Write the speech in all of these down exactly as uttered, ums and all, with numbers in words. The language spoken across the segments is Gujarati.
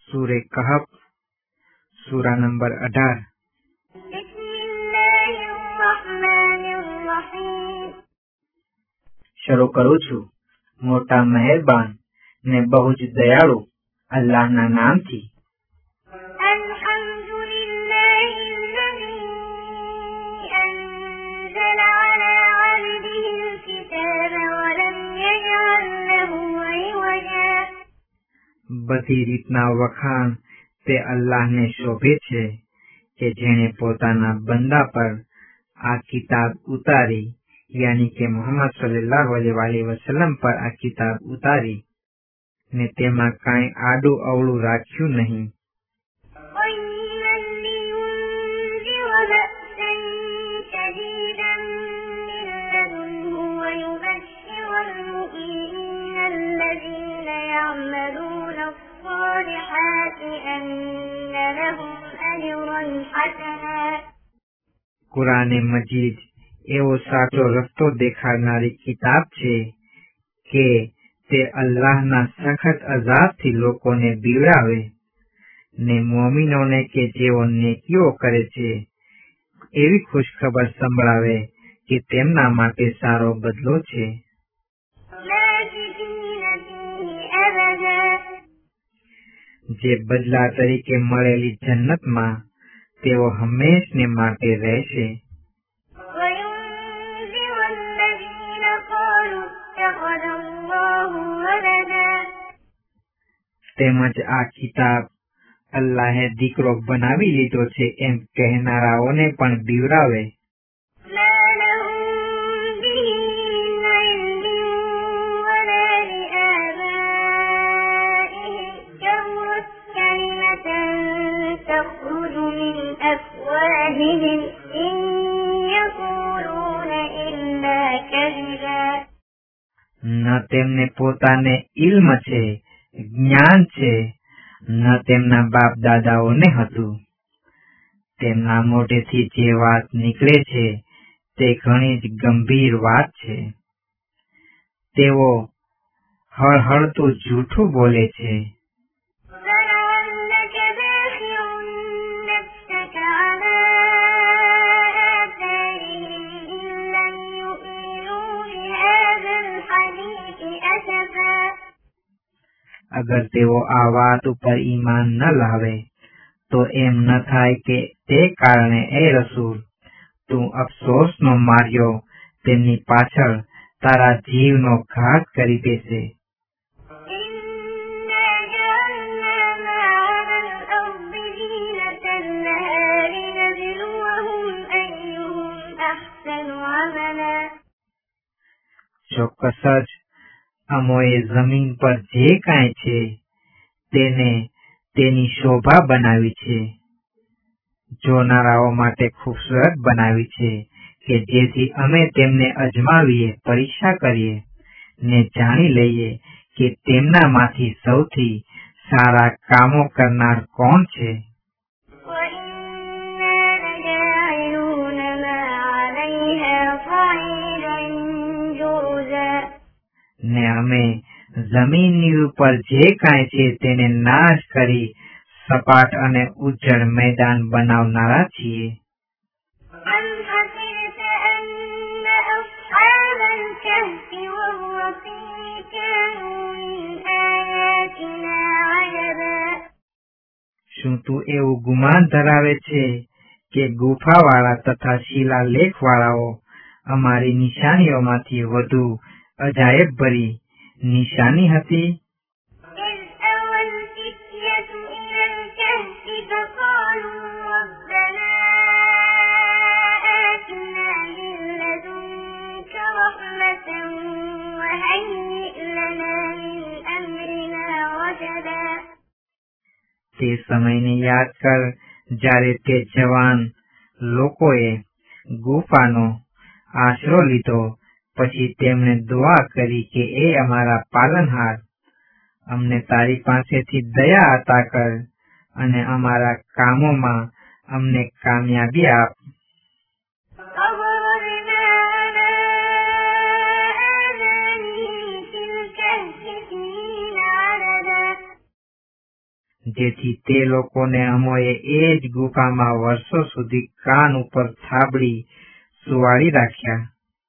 सूरे कहफ सूरा नंबर अठार। શરૂ કરું છું મોટા મહેરબાન ને બહુ જ દયાળુ અલ્લાહના નામથી। બધી રીતના વખાણ તે અલ્લાહને શોભે છે કે જેણે પોતાના બંદા પર આ કિતાબ ઉતારી, યાની કે મોહમ્મદ સલ્લલ્લાહુ અલૈહિ વસલ્લમ પર આ કિતાબ ઉતારી ને તેમાં કાંઈ આડું અવળું રાખ્યું નહીં। કુરાને મજીદ એવો સાચો રસ્તો દેખાડનારી કિતાબ છે કે તે અલ્લાહના સખત અઝાબથી લોકોને બીવડાવે ને મોમિનોને કે જેઓ નેકીઓ કરે છે એવી ખુશખબર સંભળાવે કે તેમના માટે સારો બદલો છે। જે બદલા તરીકે મળેલી જન્નતમાં તેઓ હંમેશને માટે રહેશે। તેમજ આ કિતાબ અલ્લાહે દીકરો બનાવી લીધો છે એમ કહેનારાઓને પણ બીવરાવે। ન તેમને પોતાને ઇલ્મ છે, જ્ઞાન છે, ન તેમના બાપ દાદાઓને હતું। તેમના મોઢેથી જે વાત નીકળે છે તે ઘણી જ ગંભીર વાત છે। તેઓ હળહળતું જૂઠું બોલે છે। અગર તેઓ આ વાત ઉપર ઈમાન ન લાવે તો એમ ન થાય કે તે કારણે એ રસૂલ તું અફસોસનો માર્યો તેમની પાછળ તારા જીવનો ઘાત કરી દેશે। ચોક્કસ જ અમોએ જમીન પર જે કાંઈ છે તેને તેની શોભા બનાવી છે, જોનારાઓ માટે ખૂબસૂરત બનાવી છે કે જેથી અમે તેમને અજમાવીએ, પરીક્ષા કરીએ ને જાણી લઈએ કે તેમનામાંથી સૌથી સારા કામો કરનાર કોણ છે। ને અમે જમીનની ઉપર જે કાંઈ છે તેને નાશ કરી સપાટ અને ઉજ્જડ મેદાન બનાવનારા છીએ। શું તું એવું ગુમાન ધરાવે છે કે ગુફાવાળા તથા શિલાલેખ વાળાઓ અમારી નિશાનીઓમાંથી વધુ અજાયબ ભરી નિશાની હતી? તે સમયને યાદ કર જ્યારે તે જવાન લોકોએ ગુફાનો આશરો લીધો, પછી તેમણે દુઆ કરી કે એ અમારા પાલનહાર, અમને તારી પાસેથી દયા અતા કર અને અમારા કામોમાં અમને કામયાબી આપ। જેથી તે લોકોને અમોએ એ જ ગુફામાં વર્ષો સુધી કાન ઉપર થાબડી સુવાડી રાખ્યા.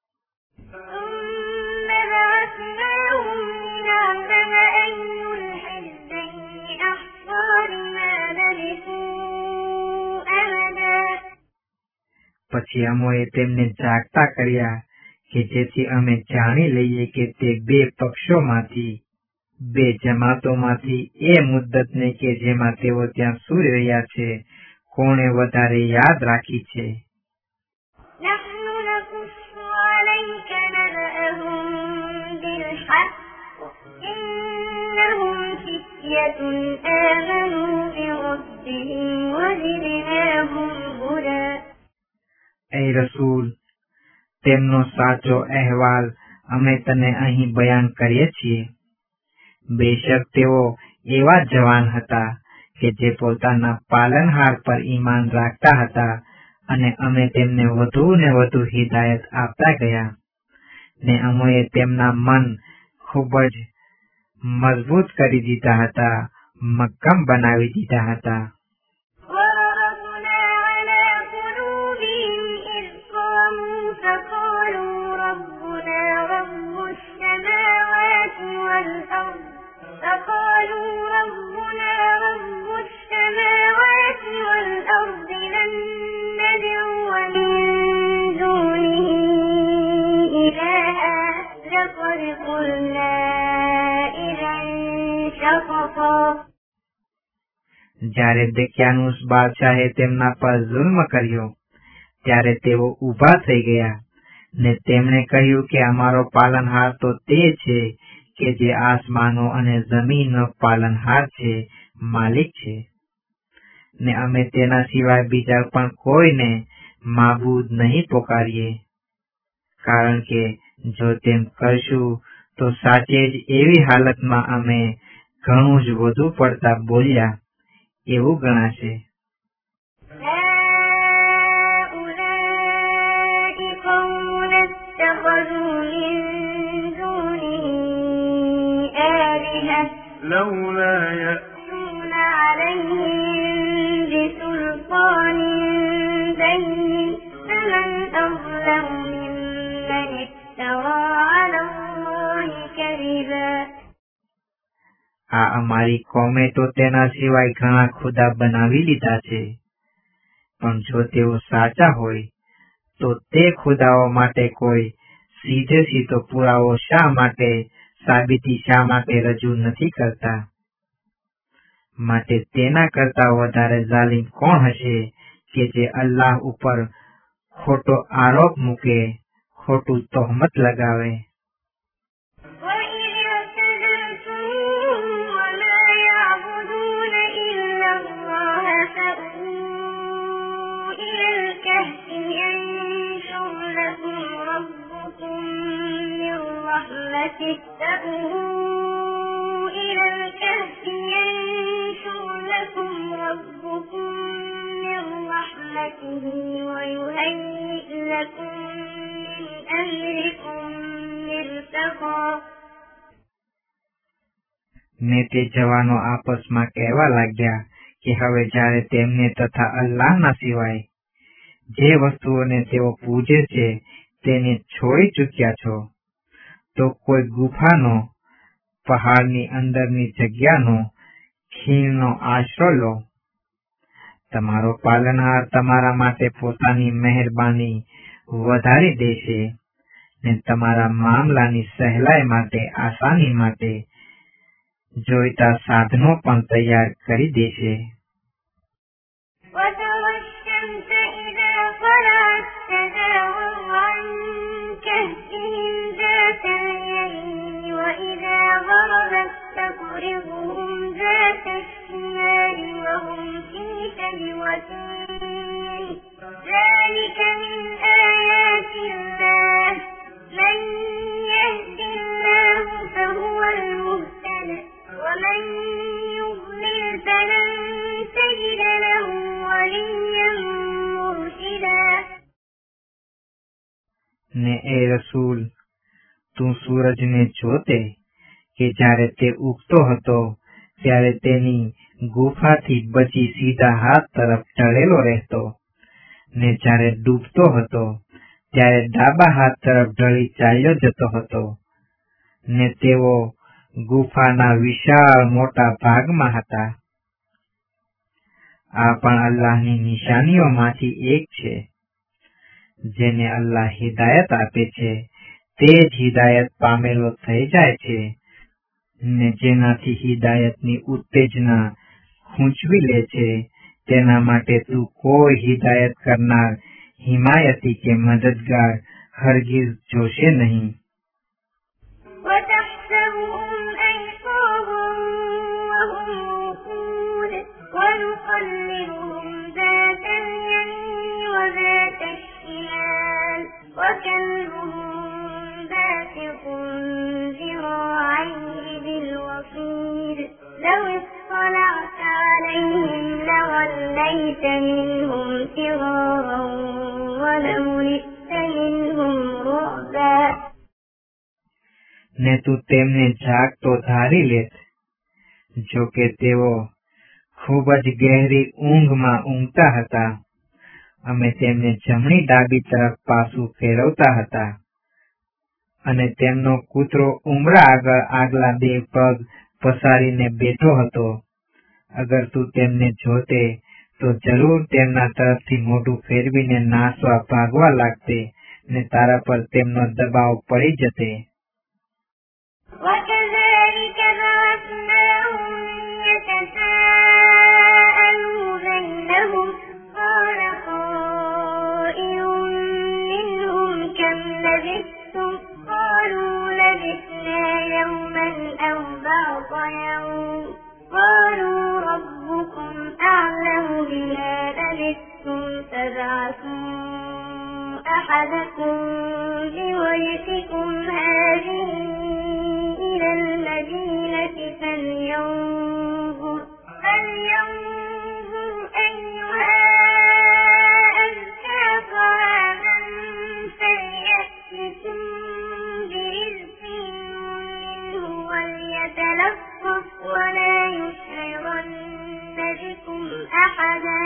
પછી અમોએ તેમને જાગતા કર્યા કે જેથી અમે જાણી લઈએ કે તે બે પક્ષોમાંથી બે જમાતોમાંથી એ મુદ્દતને કે જેમાં તેઓ ત્યાં સૂઈ રહ્યા છે કોણે વધારે યાદ રાખી છે. એ રસૂલ, તેમનો સાચો અહેવાલ અમે તને અહીં બયાન કરીએ છીએ. બેશક તેઓ એવા જવાન હતા કે જે પોતાના પાલનહાર પર ઈમાન રાખતા હતા અને અમે તેમને વધુ ને વધુ હિદાયત આપતા ગયા ને અમોએ તેમના મન ખૂબ જ મજબૂત કરી દીધા હતા, મક્કમ બનાવી દીધા હતા. જ્યારે દક્યાનુસ બાદશાહે તેમના પર જુલ્મ કર્યો ત્યારે તેઓ ઊભા થઈ ગયા ને તેમણે કહ્યું કે અમારો પાલનહાર તો તે છે કે જે આસમાનો અને જમીનનો પાલનહાર છે, માલિક છે, ને અમે તેના સિવાય બીજા પણ કોઈને માબૂદ નહીં પોકારીએ, કારણ કે જો તેમ કરશું તો સાચે જ એવી હાલતમાં અમે ઘણું જ વધુ પડતા બોલ્યા એવું ગણાશે. لولا يأتون عليهم بسلطان بين فمن أظلم ممن افترى على الله كذبا. આ અમારી કોમે તો તેના સિવાય ઘણા ખુદા બનાવી લીધા છે, પણ જો તેઓ સાચા હોય તો તે ખુદાઓ માટે કોઈ સીધે સીધો પુરાવો શા માટે સાબિતી શા માટે રજૂ નથી કરતા? માટે તેના કરતા વધારે જાલિમ કોણ હશે કે જે અલ્લાહ ઉપર ખોટો આરોપ મૂકે, ખોટું તહોમત લગાવે. إلى الكهف ينشر لكم ربكم من رحمته ويهيئ لكم من أمركم مرفقا. ને તે જવાનો આપસમાં કહેવા લાગ્યા કે હવે જ્યારે તેમને તથા અલ્લાહના સિવાય જે વસ્તુઓને તેઓ પૂજે છે તેને છોડી ચૂક્યા છો તો કોઈ ગુફાનો, પહાડની અંદરની જગ્યાનો, ખીણનો આશરો લો. તમારો પાલનહાર તમારા માટે પોતાની મહેરબાની વધારી દેશે ને તમારા મામલાની સહેલાઈ માટે, આસાની માટે જોઈતા સાધનો પણ તૈયાર કરી દેશે. ذلك من آيات الله من يهد الله فهو المهتد ومن يضلل فلن تجد له وليا مرشدا. ને એ રસૂલ, તું સૂરજને જોતે કે જ્યારે તે ઉગતો હતો ત્યારે તેની ગુફાથી બચી સીધા હાથ તરફ ઢળેલો રહેતો ને જ્યારે ડૂબતો હતો ત્યારે ડાબા હાથ તરફ ઢળી ચાલ્યો જતો હતો ને તેઓ ગુફાના વિશાળ મોટા ભાગમાં હતા. આ પણ અલ્લાહની નિશાનીઓમાંથી એક છે. જેને અલ્લાહ હિદાયત આપે છે તે જ હિદાયત પામેલો થઈ જાય છે ને જેનાથી હિદાયતની ઉત્તેજના ખૂંચવી લે છે તેના માટે તું કોઈ હિદાયત કરનાર હિમાયતી કે મદદગાર હરગીઝ જોશે નહીં. لو اطلعت عليهم لوليت منهم فرارا ولملئت منهم رعبا. ને તું તેમને જાગતો ધારી લેત, જો કે તેઓ ખૂબ જ ગહેરી ઊંઘમાં ઊંઘતા હતા. અમે તેમને જમણી ડાબી તરફ પાછું ફેરવતા હતા અને તેમનો કૂતરો ઉમરા આગળ આગલા બે પગ પસારીને બેઠો હતો. અગર તું તેમને જોતે તો જરૂર તેમના તરફથી મોઢું ફેરવીને નાસવા ભાગવા લાગતે ને તારા પર તેમનો દબાવ પડી જતે. وكذلك بعثناهم يتساءلوا بينهم قال قائل منهم كم لبثتم قالوا لبثنا يوما أو بعض يوم قالوا ربكم أعلم بما لبثتم فابعثوا أحدكم بورقكم هذه إلى المدينة فلينظر فلينظر أيها أزكى طعاما فليأتكم برزق منه وليتلطف ولا يشعرن بكم أحدا.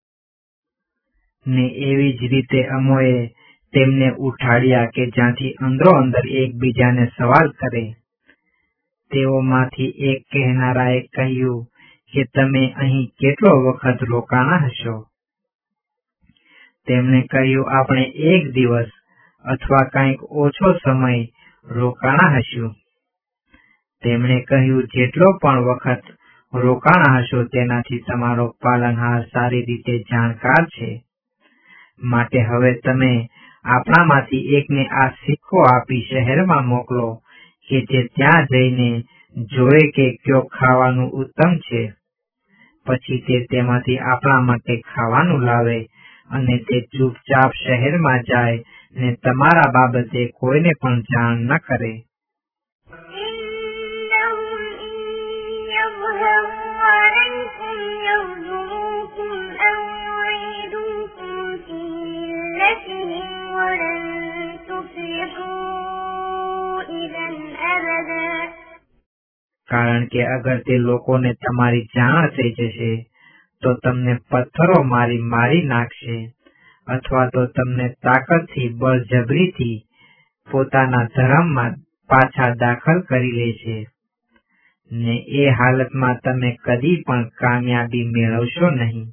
ને એવી જ રીતે અમોએ તેમને ઉઠાડ્યા કે જ્યાંથી અંદરો અંદર એકબીજાને સવાલ કરે. તેઓમાંથી એક કહેનારાએ કહ્યું કે તમે અહીં કેટલો વખત રોકાણા હશો? તેમણે કહ્યું આપણે એક દિવસ અથવા કંઈક ઓછો સમય રોકાણા હશું. તેમણે કહ્યું જેટલો પણ વખત રોકાણા હશો તેનાથી તમારો પાલનહાર સારી રીતે જાણકાર છે. માટે હવે તમે આપણામાંથી એકને આ સિક્કો આપી શહેરમાં મોકલો કે જે ત્યાં જઈને જોએ કે કયો ખાવાનું ઉત્તમ છે. પછી તે તેમાંથી આપણા માટે ખાવાનું લાવે અને તે ચૂપચાપ શહેરમાં જાય ને તમારા બાબતે કોઈને પણ જાણ ન કરે. કારણ કે અગર તે લોકોને તમારી જાણ થઈ જશે તો તમને પથ્થરો મારી મારી નાખશે અથવા તો તમને તાકતથી બળજબરીથી પોતાના ધર્મમાં પાછા દાખલ કરી લેશે ને એ હાલતમાં તમે કદી પણ કામયાબી મેળવશો નહીં.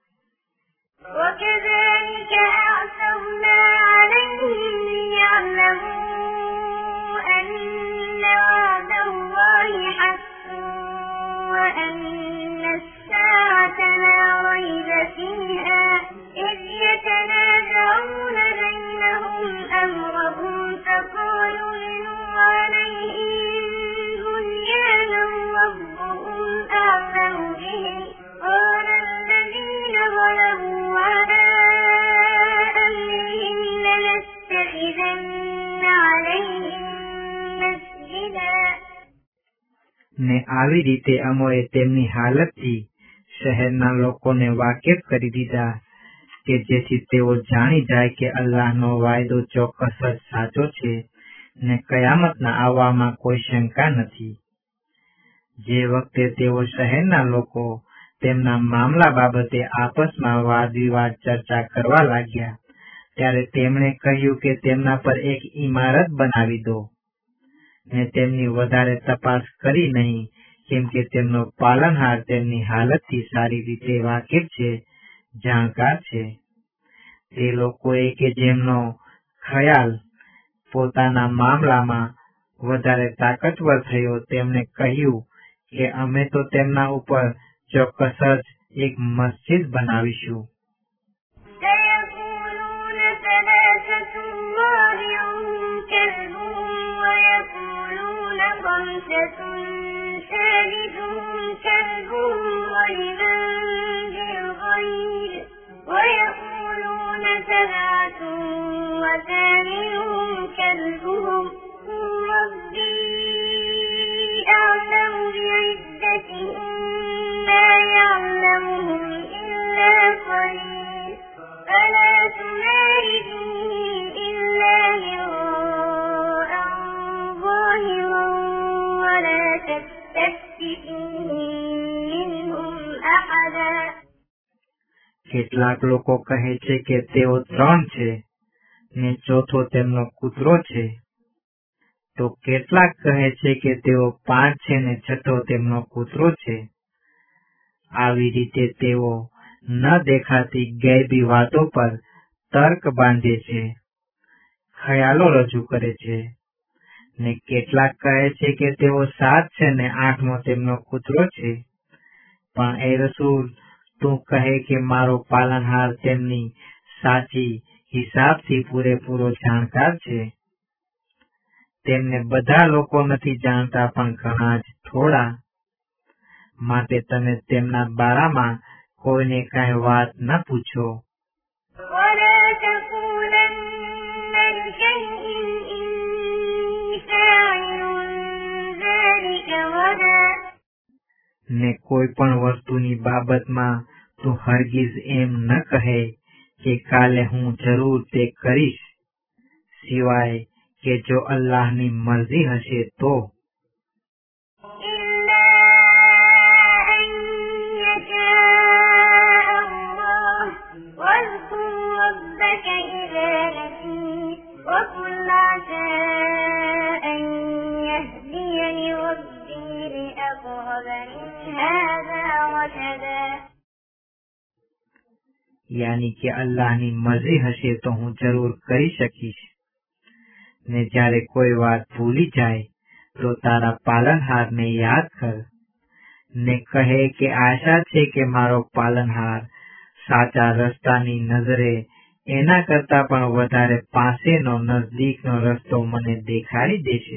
وأن الساعة لا ريب فيها إذ يتنازعون بينهم أمرهم فقالوا ابنوا عليهم بنيانا ربهم أعلم بهم قال الذين ظلموا على أمرهم لنتخذن عليهم مسجدا. ને આવી રીતે અમોએ તેમની હાલતથી શહેરના લોકોને વાકેફ કરી દીધા કે જેથી તેઓ જાણી જાય કે અલ્લાહનો વાયદો ચોક્કસ જ સાચો છે ને કયામતના આવવામાં કોઈ શંકા નથી. જે વખતે તેઓ શહેરના લોકો તેમના મામલા બાબતે આપસમાં વાદ વિવાદ ચર્ચા કરવા લાગ્યા, ત્યારે તેમણે કહ્યું કે તેમના પર એક ઇમારત બનાવી દો ને તેમની વધારે તપાસ કરી નહીં, કેમ કે તેમનો પાલનહાર તેમની હાલતથી સારી રીતે વાકેફ છે, જાણકાર છે. તે લોકોએ કે જેમનો ખ્યાલ પોતાના મામલામાં વધારે તાકતવર થયો, તેમણે કહ્યું કે અમે તો તેમના ઉપર ચોક્કસ જ એક મસ્જિદ બનાવીશું. سيقولون ثلاثة رابعهم كلبهم ويقولون خمسة سادسهم كلبهم رجلا بالغيب ويقولون سبعة وثامنهم كلبهم قل ربي أعلم بعدتهم ما يعلمهم إلا قليل فلا تمار فيهم إلا مراء ظاهرا ولا تستفت فيهم منهم أحدا. કેટલાક લોકો કહે છે કે તેઓ ત્રણ છે ને ચોથો તેમનો કૂતરો છે, તો કેટલાક કહે છે કે તેઓ પાંચ છે ને છઠ્ઠો તેમનો કૂતરો છે. આવી રીતે તેઓ ન દેખાતી ગેબી વાતો પર તર્ક બાંધે છે, ખ્યાલો રજૂ કરે છે. ને કેટલાક કહે છે કે તેઓ સાત છે ને આઠમો તેમનો કૂતરો છે. પણ એ રસૂલ, તું કહે કે મારો પાલનહાર તેમની સાચી હિસાબથી પૂરેપૂરો જાણકાર છે. તેમને બધા લોકો નથી જાણતા, પણ ઘણા જ થોડા. માટે તમે તેમના બારામાં કોઈને કાંઈ વાત ન પૂછો. ولا تقولن لشيء إني فاعل ذلك غدا. ને કોઈ પણ વસ્તુની બાબતમાં તું હરગીઝ એમ ન કહે કે કાલે હું જરૂર તે કરીશ, સિવાય કે જો અલ્લાહની મરજી હશે તો. إلا أن يشاء الله واذكر ربك إذا نسيت وقل عسى أن يهديني ربي لأقرب من هذا رشدا. યાની કે અલ્લાહની મરજી હશે તો હું જરૂર કરી શકીશ. ને જ્યારે કોઈ વાત ભૂલી જાય તો તારા પાલનહારને યાદ કર ને કહે કે આશા છે કે મારો પાલનહાર સાચા રસ્તાની નજરે એના કરતા પણ વધારે પાસેનો નજદીકનો રસ્તો મને દેખાડી દેશે.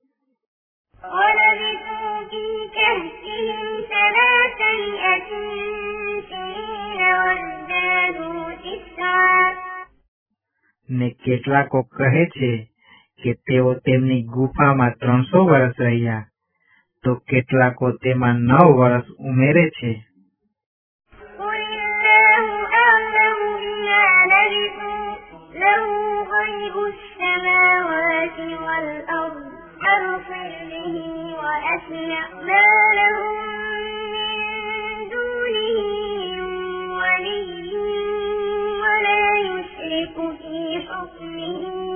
ولبثوا في كهفهم ثلاثمائة سنين وازدادوا تسعا. ને કેટલાકો કહે છે કે તેઓ તેમની ગુફામાં ત્રણસો વર્ષ રહ્યા, તો કેટલાકો તેમાં નવ વર્ષ ઉમેરે છે. قل الله أعلم بما لبثوا له غيب السماوات والأرض أبصر به وأسمع ما لهم من دونه من ولي ولا يشرك في حكمه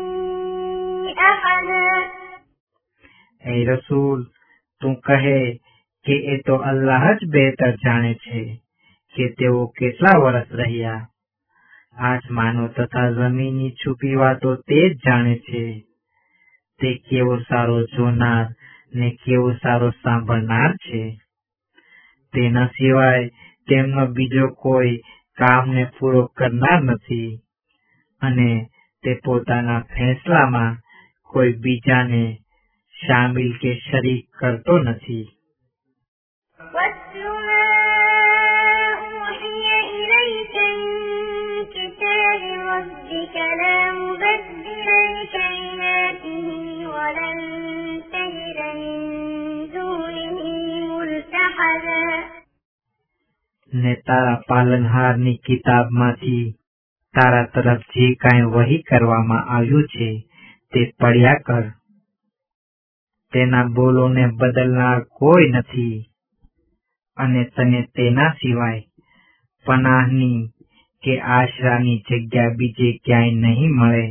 أحدا. એ રસૂલ, તું કહે કે એ તો અલ્લાહ જ બહેતર જાણે છે કે તેઓ કેટલા વર્ષ રહ્યા. આસમાનો તથા જમીનની છુપી વાતો તે જ જાણે છે. તે કેવો સારો જોનાર ને કેવો સારો સાંભળનાર છે. તેના સિવાય તેમનો બીજો કોઈ કામને પૂરો કરનાર નથી, અને તે પોતાના ફેંસલામાં કોઈ બીજાને શામિલ કે શરીક કરતો નથી. واتل ما أوحي إليك من كتاب ربك لا مبدل لكلماته ولن تجد من دونه ملتحدا. ને તારા પાલનહારની કિતાબમાંથી તારા તરફ જે કાંઈ વહી કરવામાં આવ્યું છે તે પડ્યા કર. તેના બોલોને બદલનાર કોઈ નથી, અને તને તેના સિવાય પનાહની કે આશરાની જગ્યા બીજે ક્યાંય નહીં મળે.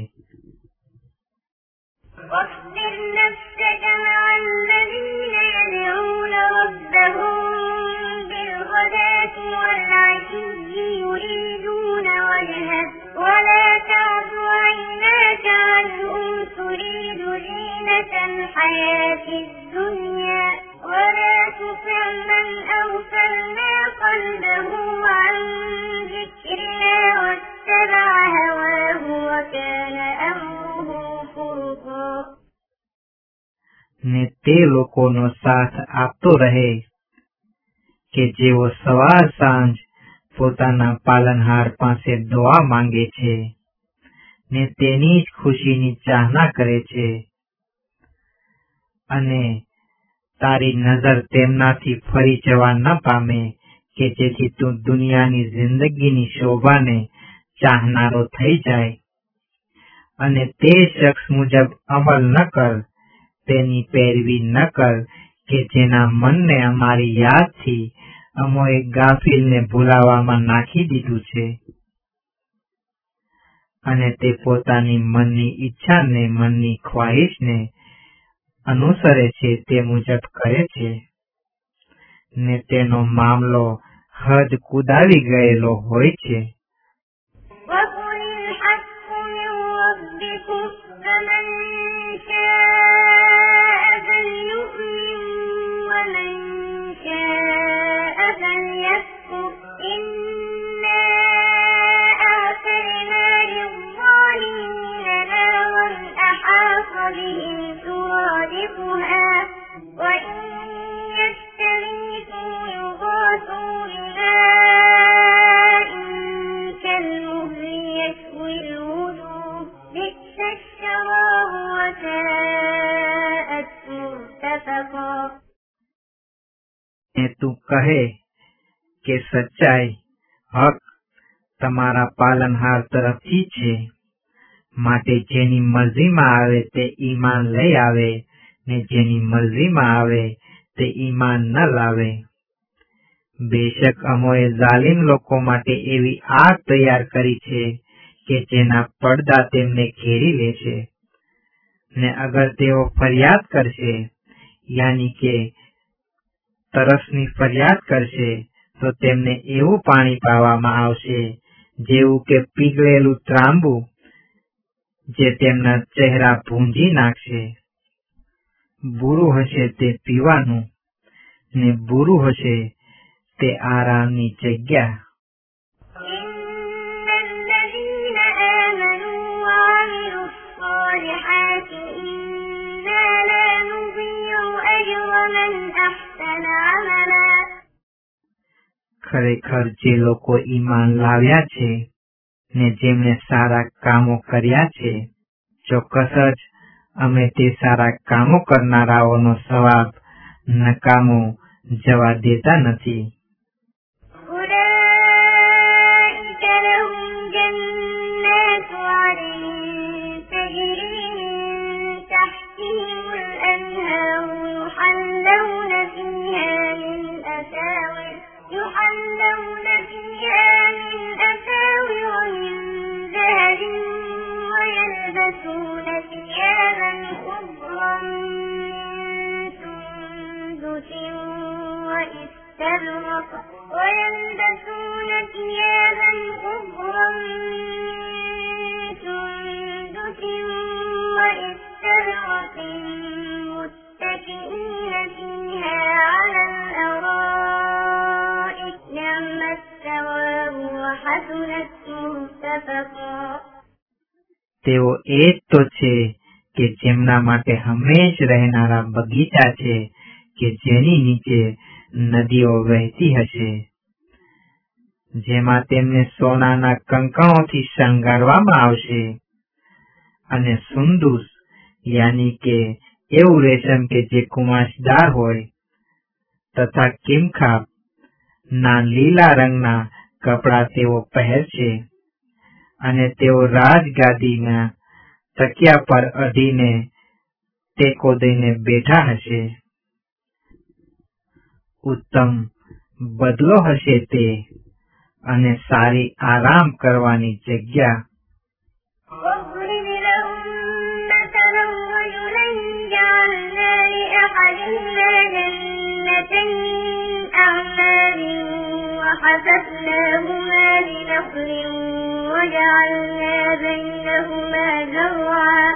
واصبر نفسك مع الذين يدعون ربهم بالغداة والعشي يريدون وجهه ولا تعد عيناك عنهم تريد زينة الحياة الدنيا ولا تطع من أغفلنا قلبه عن ذكرنا واتبع هواه وكان أمره فرطا. ને તે લોકોનો સાથ આપતો રહે કે જેઓ સવાર સાંજ પોતાના પાલનહાર પાસે દુઆ માંગે છે ને તેની જ ખુશીની ચાહના કરે છે. અને તારી નજર તેમનાથી ફરી જવા ન પામે કે જેથી તું દુનિયાની જિંદગીની શોભાને ચાહનારો થઈ જાય અને તે શખ્સ મુજબ અમલ ન કર, તેની પેરવી ન કર કે જેના મનને અમારી યાદથી અમોએ ગાફિલને ભૂલાવામાં નાખી દીધું છે અને તે પોતાની મનની ઈચ્છાને મનની ખ્વાહિશને અનુસરે છે તે મુજબ કરે છે ને તેનો મામલો હદ કુદાવી ગયેલો હોય છે. وقل الحق من ربكم فمن شاء فليؤمن ومن شاء فليكفر إنا أعتدنا للظالمين نارا أحاط بهم سرادقها وإن يستغيثوا يغاثوا بماء كالمهل يشوي الوجوه بئس الشراب وساءت مرتفقا. ને તું કહે કે સચ્ચાઈ હક તમારા પાલનહાર તરફથી છે, માટે જેની મરજીમાં આવે તે ઈમાન લઈ આવે ને જેની મરજીમાં આવે તે ઈમાન ન લાવે. બેશક અમોએ ઝાલિમ લોકો માટે એવી આગ તૈયાર કરી છે કે જેના પડદા તેમને ઘેરી લેશે ને અગર તેઓ ફરિયાદ કરશે યાની કે તરસની ફરિયાદ કરશે તો તેમને એવું પાણી પાવામાં આવશે જેવું કે પીગળેલું ત્રાંબુ જે તેમના ચહેરા ભૂંજી નાખશે. બુરું હશે તે પીવાનું ને બુરું હશે તે આરામની જગ્યા. إن الذين آمنوا وعملوا الصالحات إنا لا نضيع أجر من أحسن عملا. ખરેખર જે લોકો ઈમાન લાવ્યા છે ને જેમણે સારા કામો કર્યા છે, ચોક્કસ જ અમે તે સારા કામો કરનારાઓનો સવાબ નકામો જવા દેતા નથી. أولئك لهم جنات عدن تجري من تحتهم الأنهار يحلون فيها من أساور يحلون فيها من أساور من ذهب ويلبسون ثيابا خضرا من سندس واستبرق ويلبسون ثيابا خضرا من سندس واستبرق متكئين فيها على الأرائك نعم الثواب وحسنت مرتفقا. તેઓ એ જ તો છે કે જેમના માટે હંમેશ રહેનારા બગીચા છે કે જેની નીચે નદીઓ વહેતી હશે, જેમાં તેમને સોનાના કંકણોથી શણગારવામાં આવશે અને સુંદુસ યાની કે એવું રેશમ કે જે કુમાશદાર હોય તથા કિમખાબ ના લીલા રંગના કપડા તેઓ પહેરશે અને તેઓ રાજગાદીના તકિયા પર અડીને ટેકો દઈને બેઠા હશે. ઉત્તમ બદલો હશે તે અને સારી આરામ કરવાની જગ્યા. واضرب لهم مثلا رجلين جعلنا لأحدهما جنتين أعناب وحففناهما بنخل وجعلنا بينهما زرعا.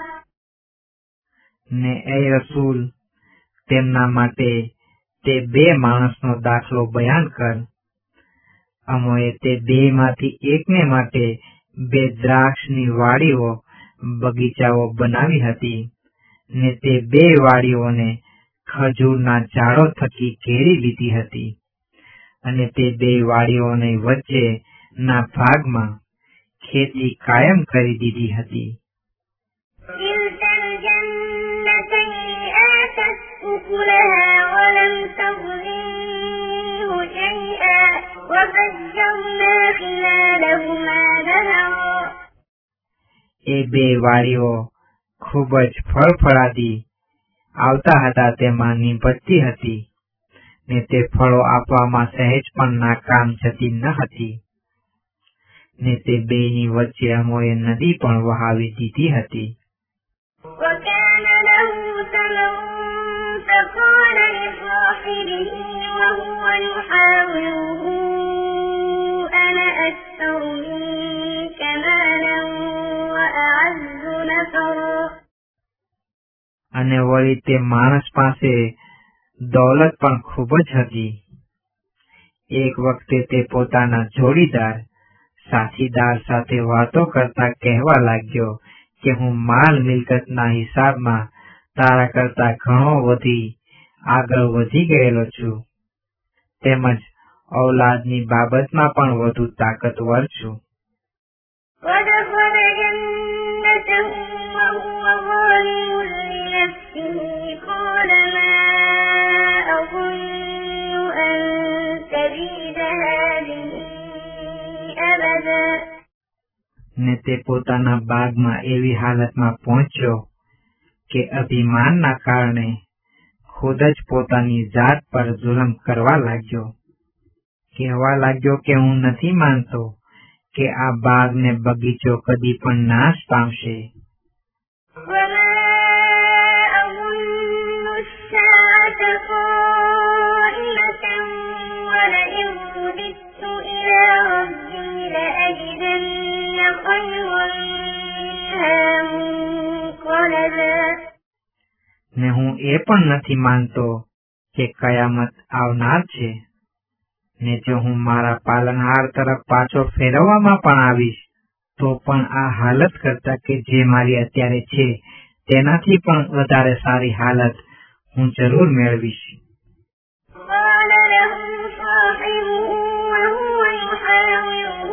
ને એ રસૂલ તેમના માટે તે બે માણસનો દાખલો બયાન કર. અમોએ તે બે માંથી એકને માટે બે દ્રાક્ષની વાડીઓ બગીચાઓ બનાવી હતી ને તે બે વાડીઓને ખજૂરના ઝાડો થકી ઘેરી લીધી હતી અને તે બે વાડીઓની વચ્ચે ના ભાગમાં ખેતી કાયમ કરી દીધી હતી. كلتا الجنتين آتت أكلها ولم تظلم منه شيئا وفجرنا خلالهما نهرا. એ બે વાડીઓ ખૂબ જ ફળફળાદી આવતા હતા તેમાં નીપજતી હતી ને તે ફળો આપવામાં સહેજ પણ નાકામ જતી ન હતી ને તે બેની વચ્ચે અમોએ નદી પણ વહાવી દીધી હતી. وكان له ثمر فقال لصاحبه وهو يحاوره أنا أكثر منك مالا وأعز نفرا. અને વળી તે માણસ પાસે દોલત પણ ખૂબ જ હતી. એક વખતે તે પોતાના જોડીદાર સાથીદાર સાથે વાતો કરતા કહેવા લાગ્યો કે હું માલ મિલકતના હિસાબમાં તારા કરતા ઘણો વધી આગળ વધી ગયેલો છું તેમજ ઔલાદની બાબતમાં પણ વધુ તાકતવર છું. ودخل جنته وهو ظالم لنفسه قال ما أظن أن تبيد هذه أبدا. ને તે પોતાના બાગમાં એવી હાલતમાં પહોંચ્યો કે અભિમાનના કારણે ખુદ જ પોતાની જાત પર જુલમ કરવા લાગ્યો. કહેવા લાગ્યો કે હું નથી માનતો કે આ બાગ ને બગીચો કદી પણ નાશ પામશે. وما أظن الساعة قائمة ولئن رددت إلى ربي لأجدن خيرا منها منقلبا. ને હું એ પણ નથી માનતો કે કયામત આવનાર છે ને જો હું મારા પાલનહાર તરફ પાછો ફેરવવામાં પણ આવીશ તો પણ આ હાલત કરતા કે જે મારી અત્યારે છે તેનાથી પણ વધારે સારી હાલત હું જરૂર મેળવીશ. قال له صاحبه وهو يحاوره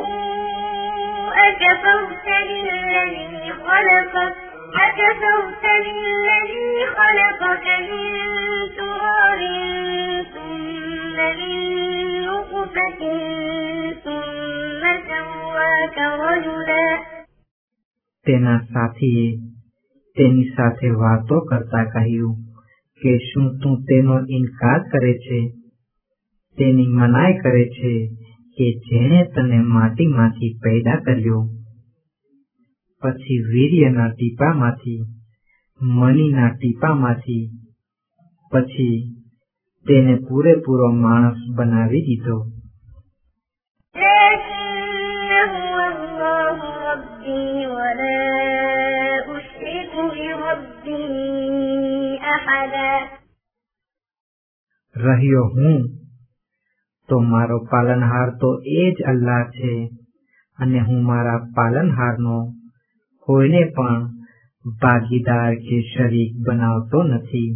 أكفرت بالذي خلقك أكفرت بالذي خلقك من تراب ثم من نطفة ثم سواك رجلا. તેના સાથીએ તેની સાથે વાતો કરતા કહ્યું કે શું તું તેનો ઇનકાર કરે છે, તેની મનાઈ કરે છે કે જેણે તને માટીમાંથી પેદા કર્યો, પછી વીર્યના ટીપામાંથી, મણીના ટીપામાંથી, પછી તેને પૂરેપૂરો માણસ બનાવી દીધો. لكن هو الله ربي ولا أشرك بربي أحدا. રહ્યો હું તો મારો પાલનહાર તો એ જ અલ્લાહ છે અને હું મારા પાલનહારનો કોઈને પણ ભાગીદાર કે શરીક બનાવતો નથી.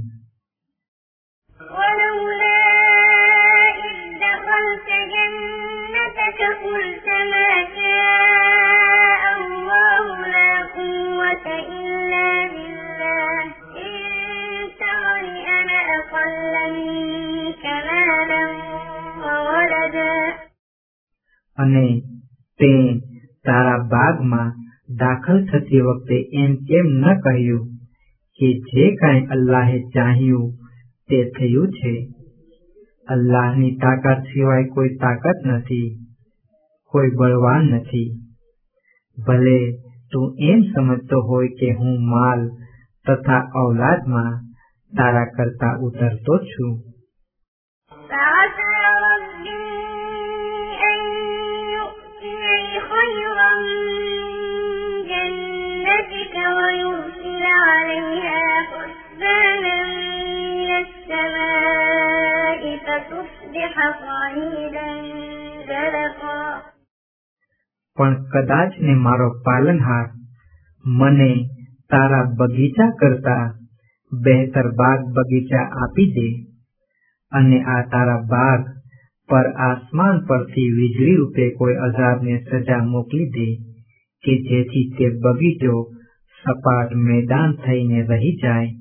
ولولا إذ دخلت جنتك قلت ما شاء الله لا قوة إلا بالله إن ترني أنا أقل منك مالا وولدا. અને તે તારા બાગમાં દાખલ થતી વખતે એમ કેમ ન કહ્યું કે જે કાંઈ અલ્લાહે ચાહ્યું તે થયું છે અલ્લાહની તાકાત સિવાય કોઈ તાકાત નથી, કોઈ બળવાન નથી. ભલે તું એમ સમજતો હોય કે હું માલ તથા ઔલાદમાં તારા કરતા ઉતરતો છું. પણ કદાચ ને મારો પાલનહાર મને તારા બગીચા કરતા બહેતર બાગ બગીચા આપી દે અને આ તારા બાગ પર આસમાન પરથી વીજળી રૂપે કોઈ અઝાબને સજા મોકલી દે કે જેથી તે બગીચો સપાટ મેદાન થઈને રહી જાય.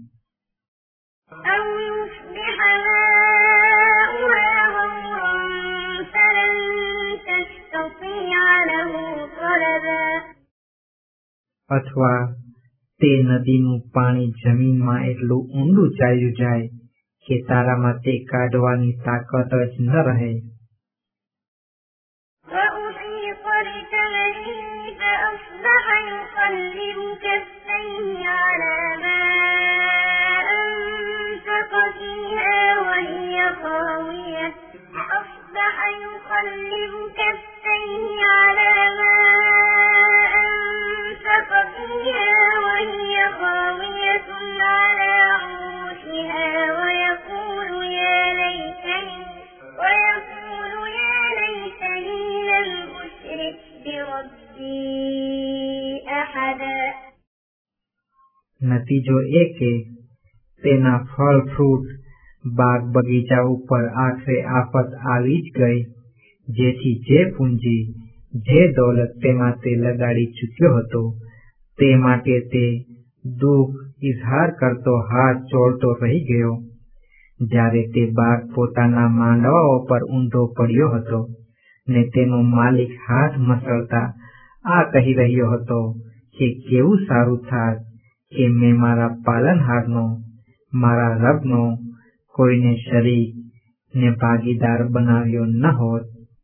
અથવા તે નદીનું પાણી જમીનમાં એટલું ઊંડું ચાલ્યું જાય કે તારામાં તે કાઢવાની તાકાત જ ન રહે. નતીજો એ કે તેના ફળ ફ્રૂટ બાગ બગીચા ઉપર આખરે આફત આવી જ ગઈ, જેથી જે પૂંજી જે દોલત તેમાં તે લગાડી ચૂક્યો હતો તે માટે તે દુઃખ ઇઝહાર કરતો હાથ જોડતો રહી ગયો. જ્યારે તે બાગ પોતાના માંડવાઓ પર ઊંધો પડ્યો હતો ને તેનો માલિક હાથ મસળતા આ કહી રહ્યો હતો કે કેવું સારું થાત કે મેં મારા પાલનહારનો, મારા રબનો કોઈને શરીક ને ભાગીદાર બનાવ્યો ન હોત.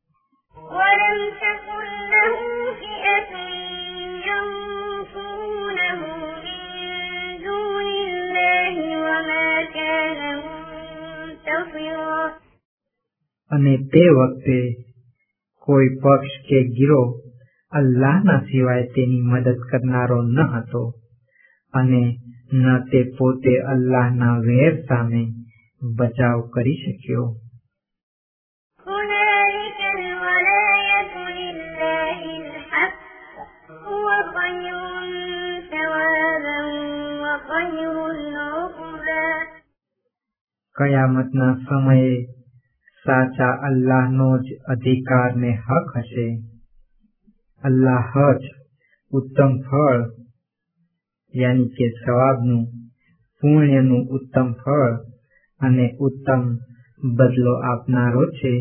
અને તે વખતે કોઈ પક્ષ કે ગીરો અલ્લાહના સિવાય તેની મદદ કરનારો ન હતો અને ન તે પોતે અલ્લાહના વેર સામે બચાવ કરી શક્યો. કયામતના સમયે સાચા અલ્લાહનો જ અધિકાર ને હક હશે. અલ્લાહ જ ઉત્તમ ફળ યાની કે સવાબનું, પુણ્યનું ઉત્તમ ફળ અને ઉત્તમ બદલો આપનારો છે.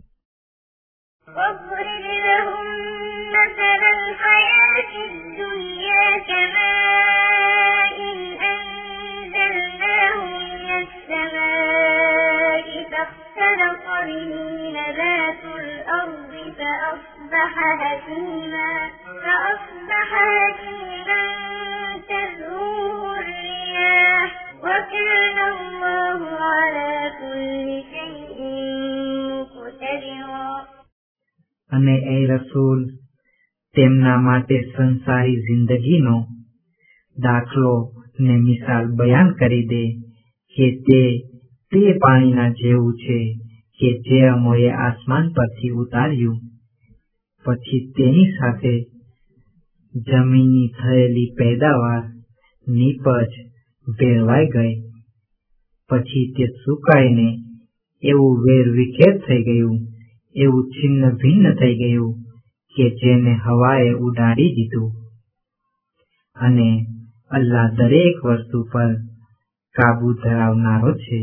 અને એ રસૂલ તેમના માટે સંસારી જિંદગીનો દાખલો ને મિસાલ બયાન કરી દે કે તે તે પાણીના જેવું છે કે જે અમોએ આસમાન પરથી ઉતાર્યું, પછી તેની સાથે જમીનની થયેલી પેદાવાર નીપજ ભેળવાઈ ગઈ, પછી તે સુકાઈને એવું વેર વિખેર થઈ ગયું, એવું છિન્ન ભિન્ન થઈ ગયું કે જેને હવાએ ઉડાડી દીધું. અને અલ્લાહ દરેક વસ્તુ પર કાબુ ધરાવનારો છે.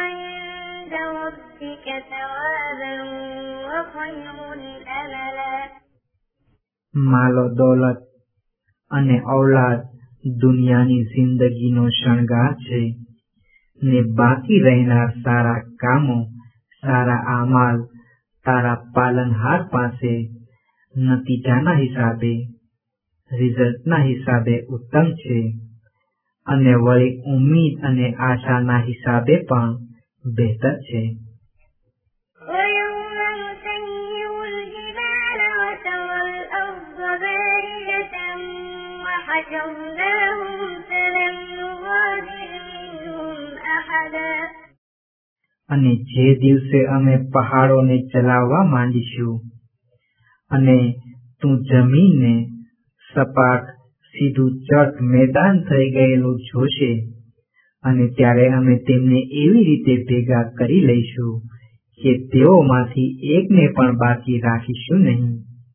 ثوابا وخير أملا માલો દોલત અને ઔલાદ દુનિયાની જિંદગીનો શણગાર છે, ને બાકી રહેનાર સારા કામો, સારા આમાલ તારા પાલનહાર પાસે નતીજાના હિસાબે, રિઝલ્ટના હિસાબે ઉત્તમ છે, અને વળી ઉમ્મીદ અને આશાના હિસાબે પણ બહેતર છે. અને જે દિવસે અમે પહાડોને ચલાવવા માંડીશું અને તું જમીનને સપાટ સીધું ચટ મેદાન થઈ ગયેલું જોશે, અને ત્યારે અમે તેમને એવી રીતે ભેગા કરી લઈશું કે તેઓમાંથી એકને પણ બાકી રાખીશું નહીં.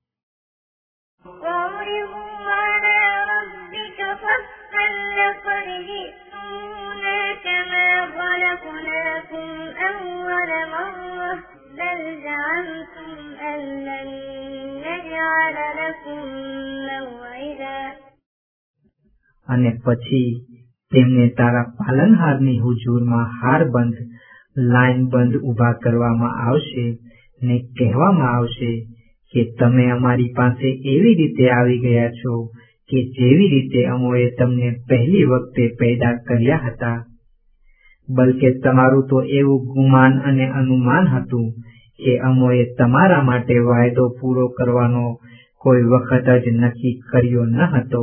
અને પછી તેમને તારા પાલનહારની હુજૂરમાં હારબંધ લાઈનબંધ ઊભા કરવામાં આવશે ને કહેવામાં આવશે કે તમે અમારી પાસે એવી રીતે આવી ગયા છો કે જેવી રીતે અમોએ તમને પહેલી વખતે પેદા કર્યા હતા. બલકે તમારું તો એવું ગુમાન અને અનુમાન હતું કે અમોએ તમારા માટે વાયદો પૂરો કરવાનો કોઈ વખત જ નક્કી કર્યો ન હતો.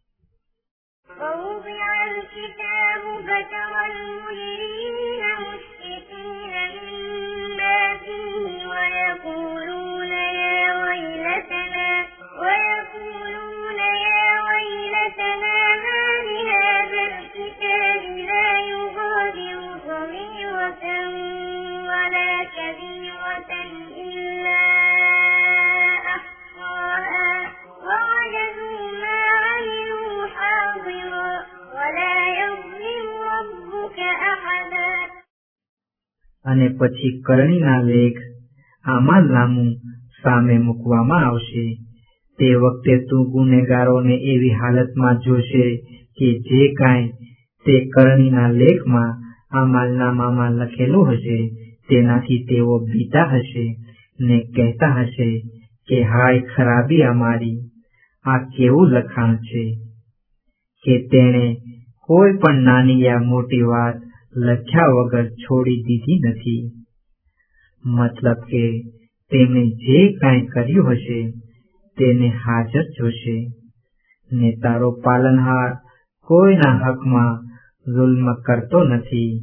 અને પછી કરણીના લેખ આમાલનામું સામે મૂકવામાં આવશે. તે વખતે તું ગુનેગારોને એવી હાલતમાં જોશે કે જે કાંઈ તે કરણીના લેખમાં આમાલનામામાં લખેલું હશે તેનાથી તેઓ બીતા હશે ને કહેતા હશે કે હાય ખરાબી અમારી, આ કેવું લખાણ છે કે તેણે કોઈ પણ નાની યા મોટી વાત લખ્યા વગર છોડી દીધી નથી. મતલબ કે તેમણે જે કાંઈ કર્યું હશે તેને હાજર જોશે, ને તારો પાલનહાર કોઈના હકમાં ઝુલ્મ કરતો નથી.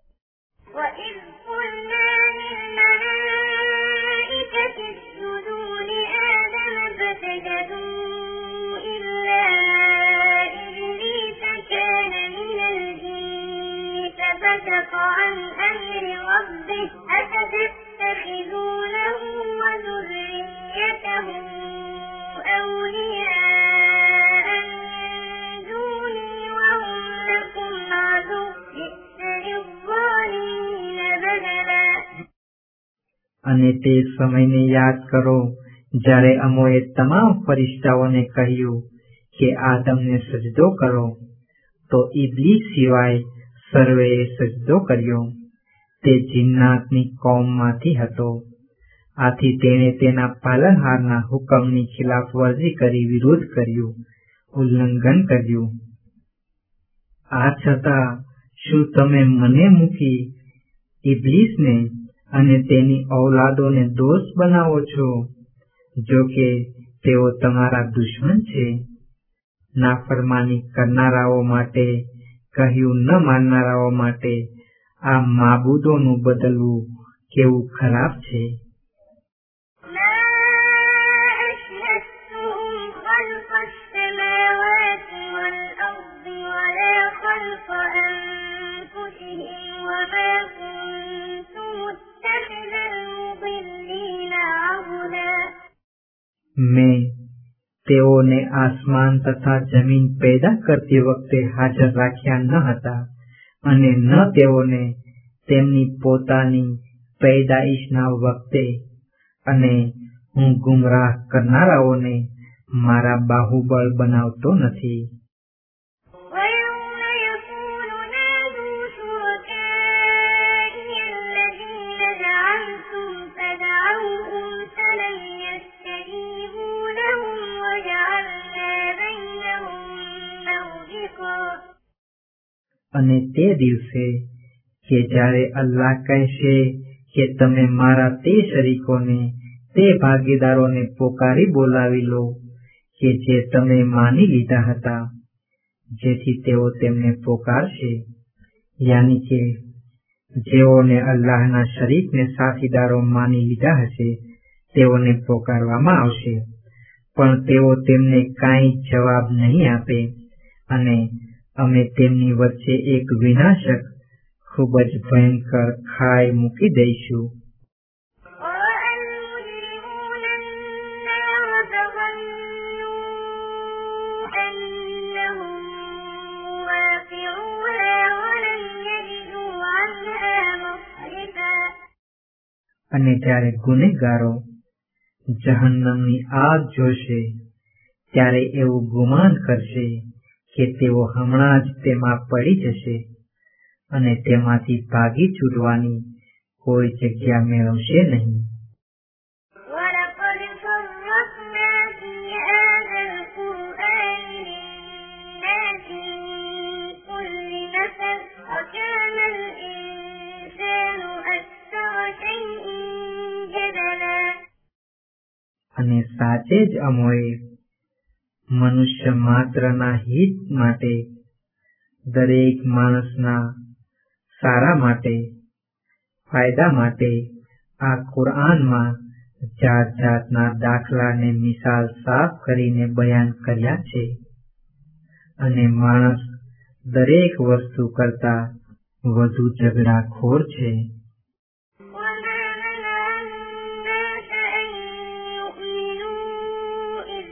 عن أمر ربه أفتتخذونه وذريته أولياء من دوني وهم لكم عدو بئس للظالمين بدلا. અને તે સમયને યાદ કરો જ્યારે અમોએ તમામ ફરિશ્તાઓને કહ્યું કે આદમને સજદો કરો, તો ઇબ્લીસ સિવાય સર્વેએ સજદો કર્યો. તે જિન્નાતની કોમમાંથી હતો, આથી તેણે તેના પાલનહારના હુકમની ખિલાફવર્જી કરી વિરોધ કર્યું, ઉલ્લંઘન કર્યું. આ છતાં શું તમે મને મૂકી ઇબ્લીસને અને તેની ઔલાદોને દોસ્ત બનાવો છો, જો કે તેઓ તમારા દુશ્મન છે? નાફરમાની કરનારાઓ માટે, કહ્યું ન માનનારાઓ માટે આ માબૂદોનું બદલવું કેવું ખરાબ છે. મેં તેઓને આસમાન તથા જમીન પેદા કરતી વખતે હાજર રાખ્યા ન હતા, અને ન તેઓને તેમની પોતાની પૈદાઈશના વખતે, અને હું ગુમરાહ કરનારાઓને મારા બાહુબળ બનાવતો નથી. ويوم يقول نادوا شركائي الذين زعمتم فدعوهم فلم يستجيبوا لهم وجعلنا بينهم موبقا. અને તે દિવસે કે જ્યારે અલ્લાહ કહેશે કે તમે મારા તે શરીકોને, તે ભાગીદારોને પોકારી બોલાવી લો કે જે તમે માની લીધા હતા, જેથી તેઓ તેમને પોકારશે. યાની કે જેઓને અલ્લાહના શરીકને સાથીદારો માની લીધા હશે તેઓને પોકારવામાં આવશે, પણ તેઓ તેમને કાંઈ જવાબ નહીં આપે, અને અમે તેમની વચ્ચે એક વિનાશક ખૂબ જ ભયંકર ખાઈ મૂકી દઈશું. ورأى المجرمون النار فظنوا أنهم واقعوها ولم يجدوا عنها مصرفا. અને જ્યારે ગુનેગારો જહન્નમની આગ જોશે ત્યારે એવું ગુમાન કરશે કે તેઓ હમણાં જ તેમાં પડી જશે અને તેમાંથી ભાગી છૂટવાની કોઈ જગ્યા મેળવશે નહીં. ولقد صرفنا في هذا القرآن للناس من كل مثل وكان الإنسان أكثر شيء جدلا. અને સાચે જ અમોએ મનુષ્ય માત્રના હિત માટે, દરેક માણસના સારા માટે, ફાયદા માટે આ કુરઆનમાં જાત જાતના દાખલાને મિસાલ સાફ કરીને બયાન કર્યા છે. અને માણસ દરેક વસ્તુ કરતા વધુ ઝઘડાખોર છે. وما منع الناس أن يؤمنوا إذ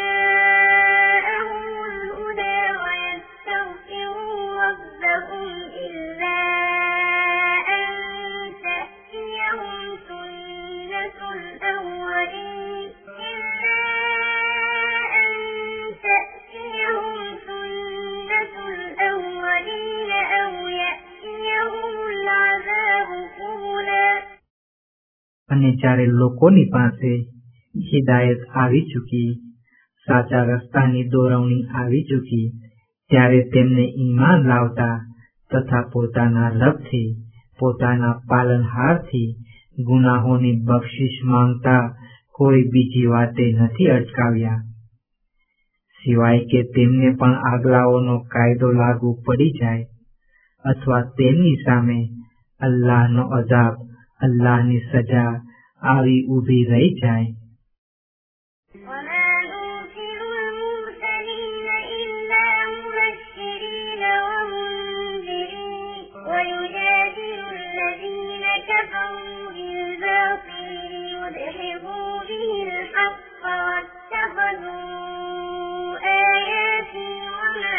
جاءهم الهدى ويستغفروا ربهم إلا أن تأتيهم سنة الأولين إلا أن تأتيهم سنة الأولين أو يأتيهم العذاب قبلا. અને જ્યારે લોકોની પાસે હિદાયત આવી ચૂકી, સાચા રસ્તાની દોરવણી આવી ચૂકી, ત્યારે તેમને ઈમાન લાવતા તથા પોતાના રબથી, પોતાના પાલનહારથી ગુનાહોની બક્ષિશ માંગતા કોઈ બીજી વાતે નથી અટકાવ્યા, સિવાય કે તેમને પણ આગલાઓનો કાયદો લાગુ પડી જાય અથવા તેમની સામે અલ્લાહનો અઝાબ, અલ્લાહની સજા આવી ઊભી રહી જાય. وما نرسل المرسلين إلا مبشرين ومنذرين ويجادل الذين كفروا بالباطل ليدحضوا به الحق واتخذوا آياتي وما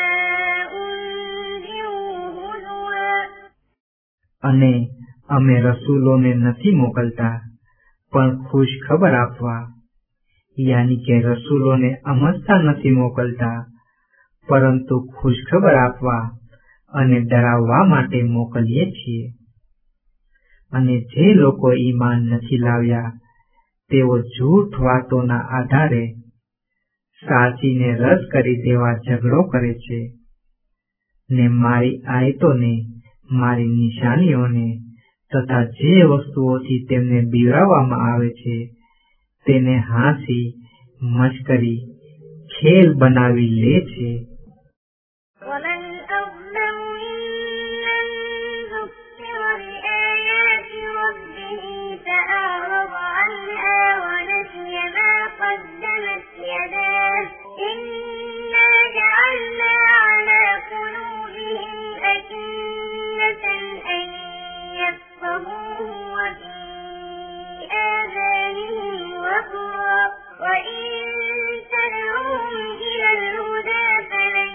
أنذروا هزوا. અને અમે રસૂલોને નથી મોકલતા પણ ખુશ ખબર આપવા, યાની કે રસૂલોને અમસ્તા નથી મોકલતા પરંતુ ખુશ ખબર આપવા અને ડરાવવા માટે મોકલીએ છીએ. અને જે લોકો ઈમાન નથી લાવ્યા તેઓ જૂઠ વાતોના આધારે સાચીને રદ કરી દેવા ઝઘડો કરે છે, ને મારી આયતોને, મારી નિશાનીઓને તથા જે વસ્તુઓથી તેમને બીવરાવવામાં આવે છે તેને હાંસી, મશ્કરી, ખેલ બનાવી લે છે. ومن أظلم ممن ذكر بآيات ربه فأعرض عنها ونسي ما قدمت يداه إنا جعلنا على قلوبهم أكنة أن يفقهوه وفي آذانهم وقرا وإن تدعوهم إلى الهدى فلن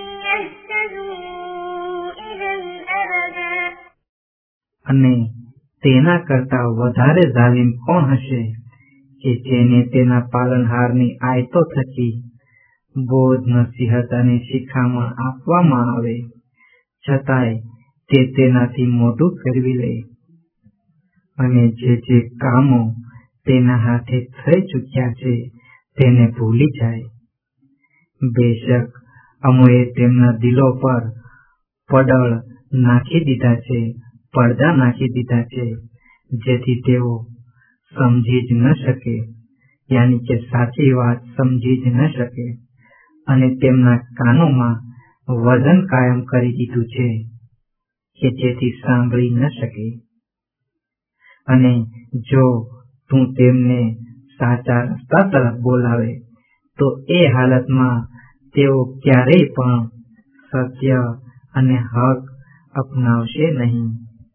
يهتدوا إذا أبدا. અને તેના કરતા વધારે ઝાલિમ કોણ હશે કે જેને તેના પાલનહારની આયતો થકી બોધ, નસીહત અને શિખામણ આપવામાં આવે, છતાંય તે તેનાથી મોઢું ફેરવી લે અને જે જે કામો તેના હાથે થઈ ચૂક્યા છે તેને ભૂલી જાય. બેશક અમોએ તેમના દિલો પર પડળ નાખી દીધા છે, પડદા નાખી દીધા છે, જેથી તેઓ સમજી જ ન શકે, યાની કે સાચી વાત સમજી જ ન શકે, અને તેમના કાનોમાં વજન કાયમ કરી દીધું છે કે જેથી સાંભળી ન શકે. અને જો તું તેમને સાચા રસ્તા તરફ બોલાવે તો એ હાલતમાં તેઓ ક્યારેય પણ સત્ય અને હક અપનાવશે નહીં.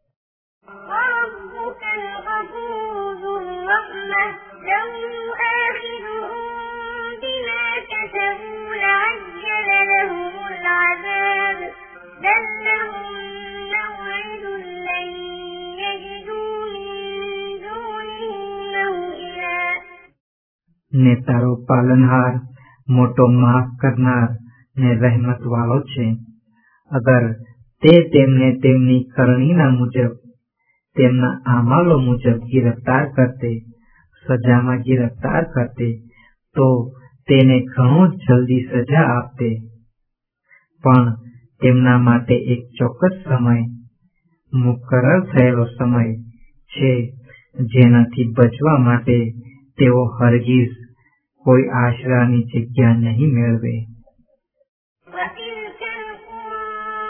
وربك الغفور ذو الرحمة لو يؤاخذهم بما كسبوا لعجل لهم العذاب بل لهم موعد لن يجدوا من دونه موئلا. ને તારો પાલનહાર મોટો માફ કરનાર ને રહેમત વાળો છે. અગર તે તેમને તેમની કરણીના મુજબ, તેમના આમાલો મુજબ ગિરફ્તાર કરતે, સજામાં ગિરફ્તાર કરતે, તો તેને ઘણો જ જલ્દી સજા આપતે. પણ તેમના માટે એક ચોક્કસ સમય, મુકરર થયેલો સમય છે, જેનાથી બચવા માટે તેઓ હરગીઝ કોઈ આશરાની જગ્યા નહીં મેળવે. وتلك القرى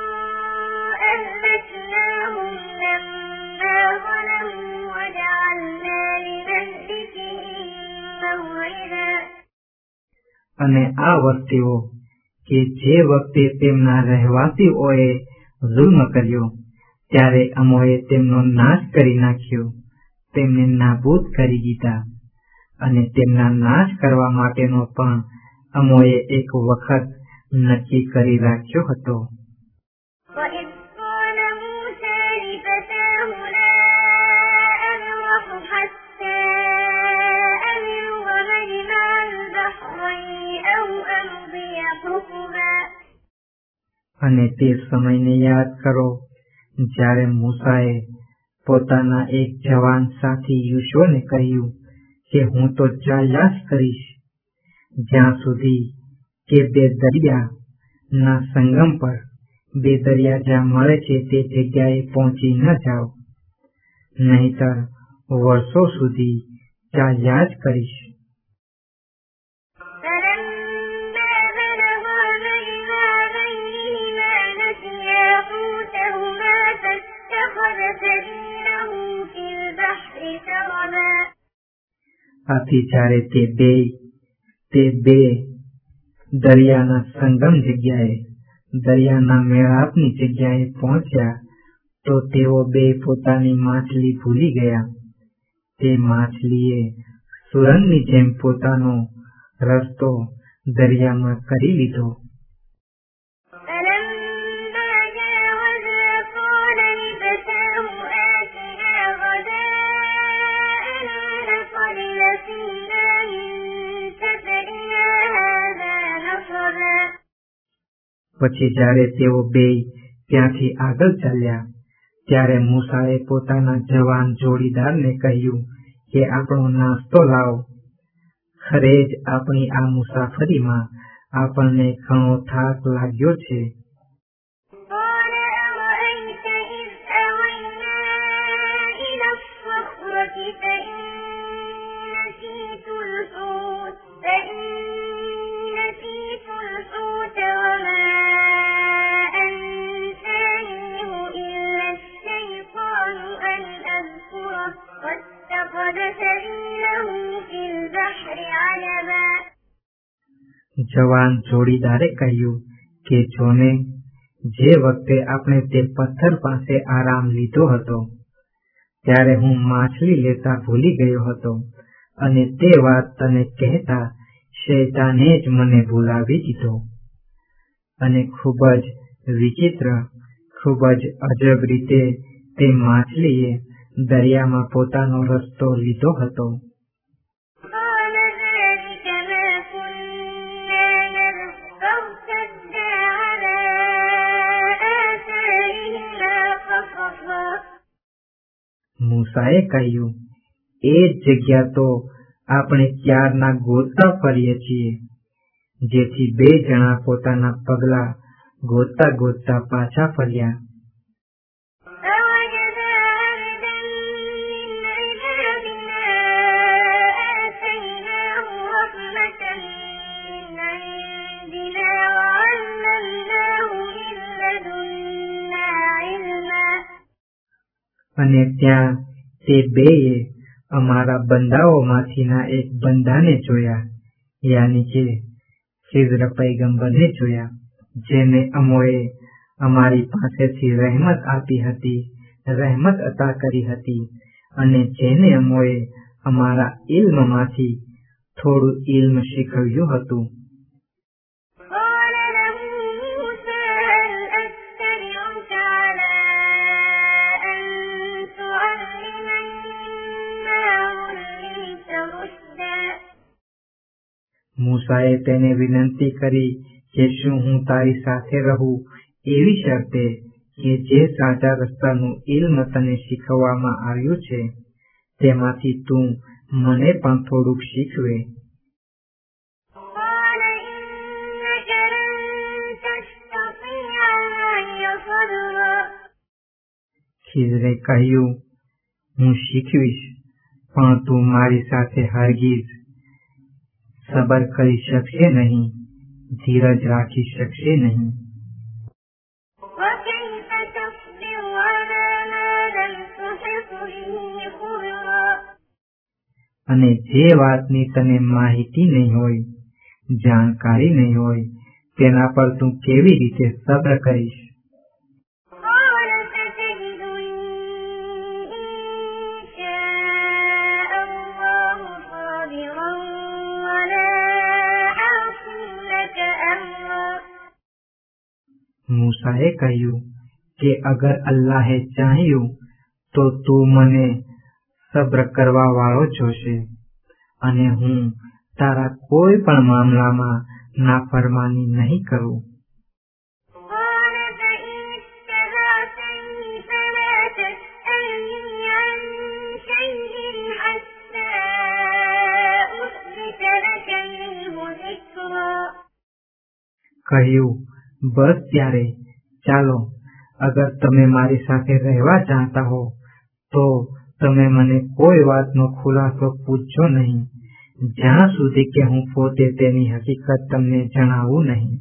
أهلكناهم لما ظلموا وجعلنا لمهلكهم موعدا. અને આ વસ્તીઓ કે જે વખતે તેમના રહેવાસીઓએ જુલ્મ કર્યો, ત્યારે અમોએ તેમનો નાશ કરી નાખ્યો, તેમને નાબૂદ કરી દીધા. અને તેમના નાશ કરવા માટેનો પણ અમોએ એક વખત નક્કી કરી રાખ્યો હતો. وإذ قال موسى لفتاه لا أبرح حتى أبلغ مجمع البحرين أو أمضي حقبا. અને તે સમયને યાદ કરો જ્યારે મૂસાએ પોતાના એક જવાન સાથી યુશોને કહ્યું કે હું તો ચાલ્યા જ કરીશ જ્યાં સુધી કે બે દરિયા ના સંગમ પર, બે દરિયા જ્યાં મળે છે તે જગ્યાએ પહોંચી ન જાઓ, નહીતર વર્ષો સુધી ચાલ્યા જ કરીશ. فلما بلغا مجمع بينهما نسيا حوتهما فاتخذ سبيله في البحر سربا. આથી જ્યારે તે બે તે બે દરિયાના સંગમ જગ્યાએ, દરિયાના મેળાપની જગ્યાએ પહોંચ્યા તો તેઓ બે પોતાની માછલી ભૂલી ગયા. તે માછલીએ સુરંગની જેમ પોતાનો રસ્તો દરિયામાં કરી લીધો. فلما جاوزا قال لفتاه آتنا غداءنا لقد لقينا من سفرنا هذا نصبا. પછી જ્યારે તેઓ બે ત્યાંથી આગળ ચાલ્યા ત્યારે મૂસાએ પોતાના જવાન જોડીદારને કહ્યું કે આપણો નાસ્તો લાવો. ખરે જ આપણી આ મુસાફરીમાં આપણને ઘણો થાક લાગ્યો છે. قال أرأيت إذ أوينا إلى الصخرة فإن نسيت الحوت فإن نسيت الحوت وما أنسانيه إلا الشيطان أن أذكره واتخذ سبيله في البحر عجبا. જવાન જોડીદારે કહ્યું કે જોને, જે વખતે આપણે તે પથ્થર પાસે આરામ લીધો હતો ત્યારે હું માછલી લેતા ભૂલી ગયો હતો, અને તે વાત તને કહેતા શૈતાને જ મને ભૂલાવી દીધો. અને ખૂબ જ વિચિત્ર, ખૂબ જ અજબ રીતે તે માછલીએ દરિયામાં પોતાનો રસ્તો લીધો હતો. મૂસાએ કહ્યું, એ જગ્યા તો આપણે ક્યારના ગોતતા ફરીએ છીએ. જેથી બે જણા પોતાના પગલા ગોતતા ગોતતા પાછા ફર્યા. અને ત્યાં તે બેએ અમારા બંદાઓમાંથીના એક બંદાને જોયા, યાની કે ખિઝર પૈગંબરને જોયા, જેને અમોએ અમારી પાસેથી રહેમત આપી હતી, રહેમત અતા કરી હતી, અને જેને અમોએ અમારા ઇલ્મમાંથી થોડું ઇલ્મ શીખવ્યું હતું. મૂસાએ તેને વિનંતી કરી કે શું હું તારી સાથે રહું એવી શરતે કે જે સાચા રસ્તાનું ઇલ્મ તને શીખવવામાં આવ્યું છે તેમાંથી તું મને પણ થોડુંક શીખવે. ખિઝરે કહ્યું, હું શીખવીશ, પણ તું મારી સાથે હરગીઝ સબર કરી શકશે નહીં, ધીરજ રાખી શકશે નહીં. અને જે વાતની તને માહિતી નહીં હોય, જાણકારી નહીં હોય, તેના પર તું કેવી રીતે સબ્ર કરીશ? મૂસાએ કહ્યું કે અગર અલ્લાહે ચાહ્યું તો તું મને સબ્ર કરવા વાળો જોશે, અને હું તારા કોઈ પણ મામલામાં નાફરમાની નહીં કરું. કહ્યું, બસ ત્યારે ચાલો, અગર તમે મારી સાથે રહેવા ચાહતા હો તો તમે મને કોઈ વાતનો ખુલાસો પૂછજો નહીં, જ્યાં સુધી કે હું પોતે તેની હકીકત તમને જણાવું નહીં.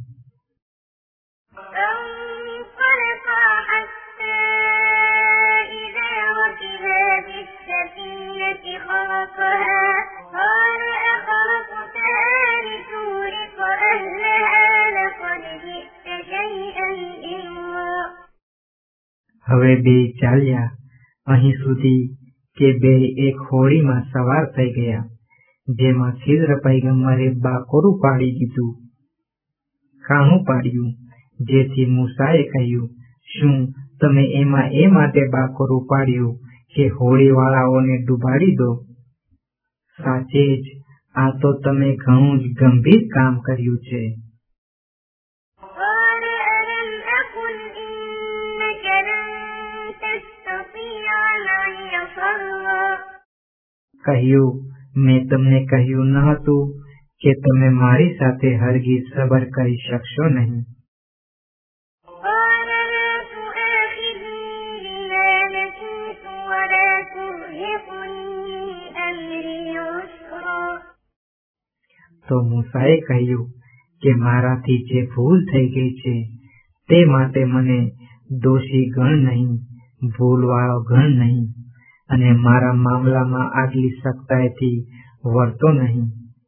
હવે બે ચાલ્યા અહીં સુધી કે બે એક હોડીમાં સવાર થઈ ગયા, જેમાં ખિઝર પૈગંબરે બાકોરું પાડી દીધું, કાણું પાડ્યું. જેથી મૂસાએ કહ્યું, શું તમે એમાં એ માટે બાકોરું પાડ્યું કે હોડીવાળાઓને ડૂબાડી દો? સાચે જ આ તો તમે ઘણું જ ગંભીર કામ કર્યું છે. કહ્યું, મેં તમને કહ્યું ન હતું કે તમે મારી સાથે હરગીઝ સબર કરી શકશો નહીં. તો મૂસાએ કહ્યું કે મારાથી જે ભૂલ થઈ ગઈ છે તે માટે મને દોષી ગણ નહીં, ભૂલવાળો ગણ નહીં, અને મારા મામલામાં આગલી સખ્તાઈથી વર્તો નહીં.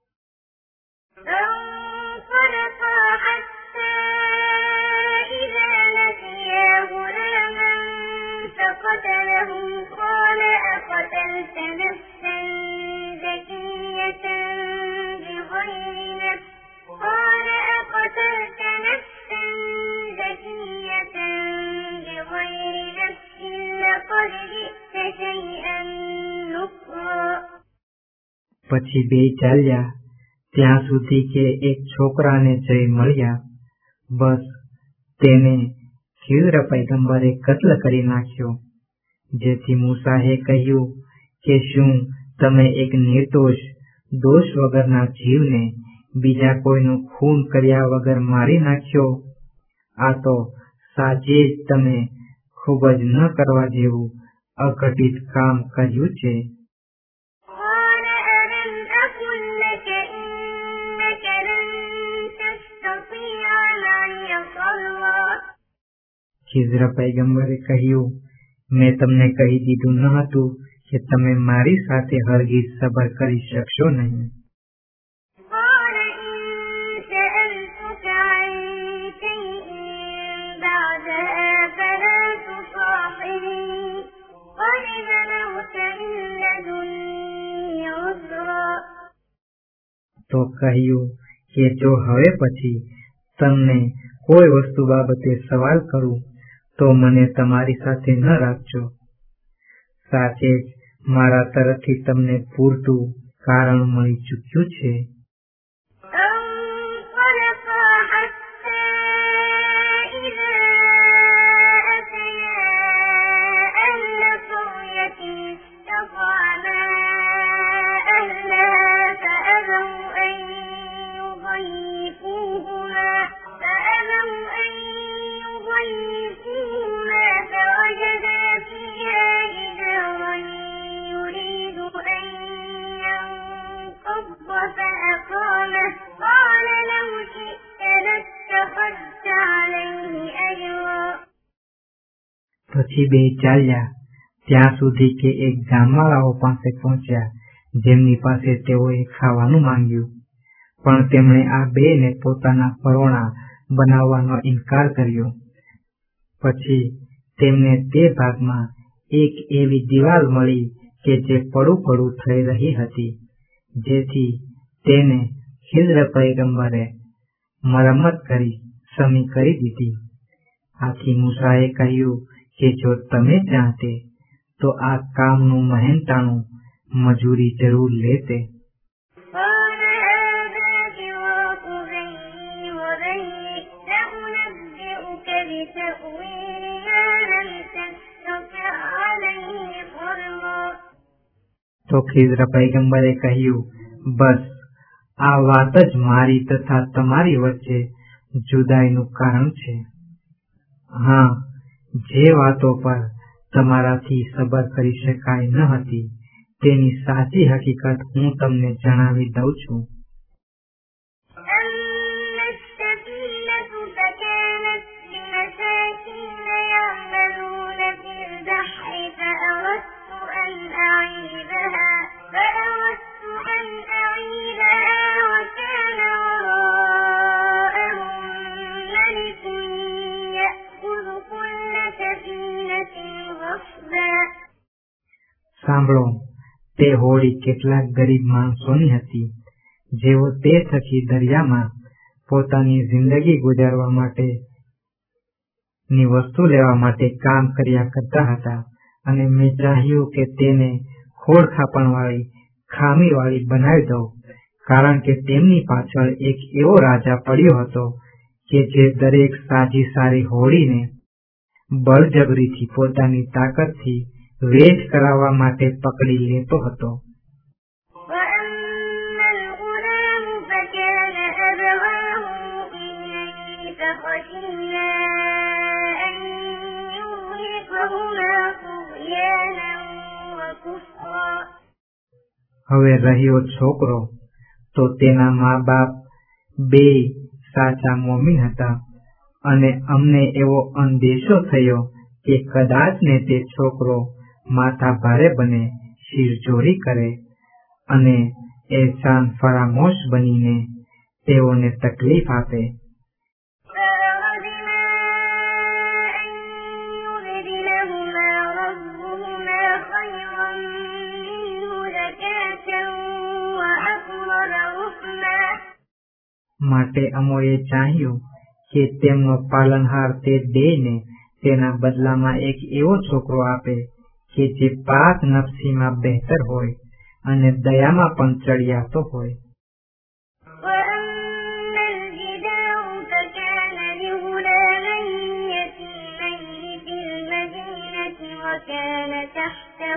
પછી બે ચાલ્યા ત્યાં સુધી કે એક છોકરાને જઈ મળ્યા. બસ તેને ખિઝર પૈગંબરે કત્લ કરી નાખ્યો, જેથી મૂસાએ કહ્યું કે શું તમે એક નિર્દોષ દોષ વગરના જીવને બીજા કોઈનું ખૂન કર્યા વગર મારી નાખ્યો? આ તો સાચે જ તમે ખૂબ જ ન કરવા જેવું અઘટિત કામ કર્યું છે. قال ألم أقل لك إنك لن تستطيع معي صبرا ખિઝર પૈગંબરે કહ્યું, મેં તમને કહી દીધું ન હતું કે તમે મારી સાથે હરગીઝ સબર કરી શકશો નહીં. قال إن سألتك عن شيء بعدها فلا تصاحبني قد بلغت من لدني عذرا તો કહ્યું કે જો હવે પછી તમને કોઈ વસ્તુ બાબતે સવાલ કરું તો મને તમારી સાથે ન રાખજો. સાચે જ મારા તરફથી તમને પૂરતું કારણ મળી ચૂક્યું છે. فانطلقا حتى إذا أتيا أهل قرية استطعما أهلها فأبوا أن يضيفوهما فأبوا أن يضيفوهما فوجدا فيها جدارا يريد أن ينقض فأقامه قال لو شئت لاتخذت عليه أجرا પછી બે ચાલ્યા ત્યાં સુધી કે એક ગામવાળાઓ પાસે પહોંચ્યા, જેમની પાસે તેઓએ ખાવાનું માંગ્યું. પણ તેમણે આ બેને પોતાના પરોણા બનાવવાનો ઇનકાર કર્યો. પછી તેમને તે ભાગમાં એક એવી દિવાલ મળી કે જે પડું પડું થઈ રહી હતી, જેથી તેને ખિઝર પૈગંબરે મરમ્મત કરી સમી કરી દીધી. આથી મૂસાએ કહ્યું કે જો તમે ચાહતે તો આ કામનું મહેનતાણું મજૂરી જરૂર લેતે. قال هذا فراق بيني وبينك سأنبئك بتأويل ما لم تستطع عليه صبرا તો ખિઝર પૈગંબરે કહ્યું, બસ આ વાત જ મારી તથા તમારી વચ્ચે જુદાઈનું કારણ છે. હા, જે વાતો પર તમારાથી સબર કરી શકાય ન હતી તેની સાચી હકીકત હું તમને જણાવી દઉં છું. أما السفينة فكانت لمساكين يعملون في البحر فأردت أن أعيبها فأردت أن أعيبها وكان وراءهم ملك يأخذ كل سفينة غصبا સાંભળો, તે હોડી કેટલાક ગરીબ માણસોની હતી, જેઓ તે થકી દરિયામાં પોતાની જિંદગી ગુજારવા માટે ની વસ્તુ લેવા માટે કામ કર્યા કરતા હતા. અને મેં ચાહ્યું કે તેને ખોળખાપણવાળી ખામીવાળી બનાવી દઉં, કારણ કે તેમની પાછળ એક એવો રાજા પડ્યો હતો કે જે દરેક સાજી સારી હોડીને બળજબરીથી પોતાની તાકાતથી વેચ કરાવવા માટે પકડી લેતો હતો. وأما الغلام فكان أبواه مؤمنين فخشينا أن يرهقهما طغيانا وكفرا હવે રહ્યો છોકરો, તો તેના મા બાપ બે સાચા મોમીન હતા, અને અમને એવો અંદેશો થયો કે કદાચ ને તે છોકરો માથા ભારે બને, શિરચોરી કરે અને એહસાન ફરામોશ બનીને તેઓને તકલીફ આપે. فأردنا أن يبدلهما ربهما خيرا منه زكاة وأقرب رحما માટે અમોએ ચાહ્યું કે તેમનો પાલનહાર તે બેને તેના બદલામાં એક એવો છોકરો આપે કે જે પાક નફસીમાં બહેતર હોય અને દયામાં પણ ચડિયાતો હોય. وأما الجدار فكان لغلامين يتيمين في المدينة وكان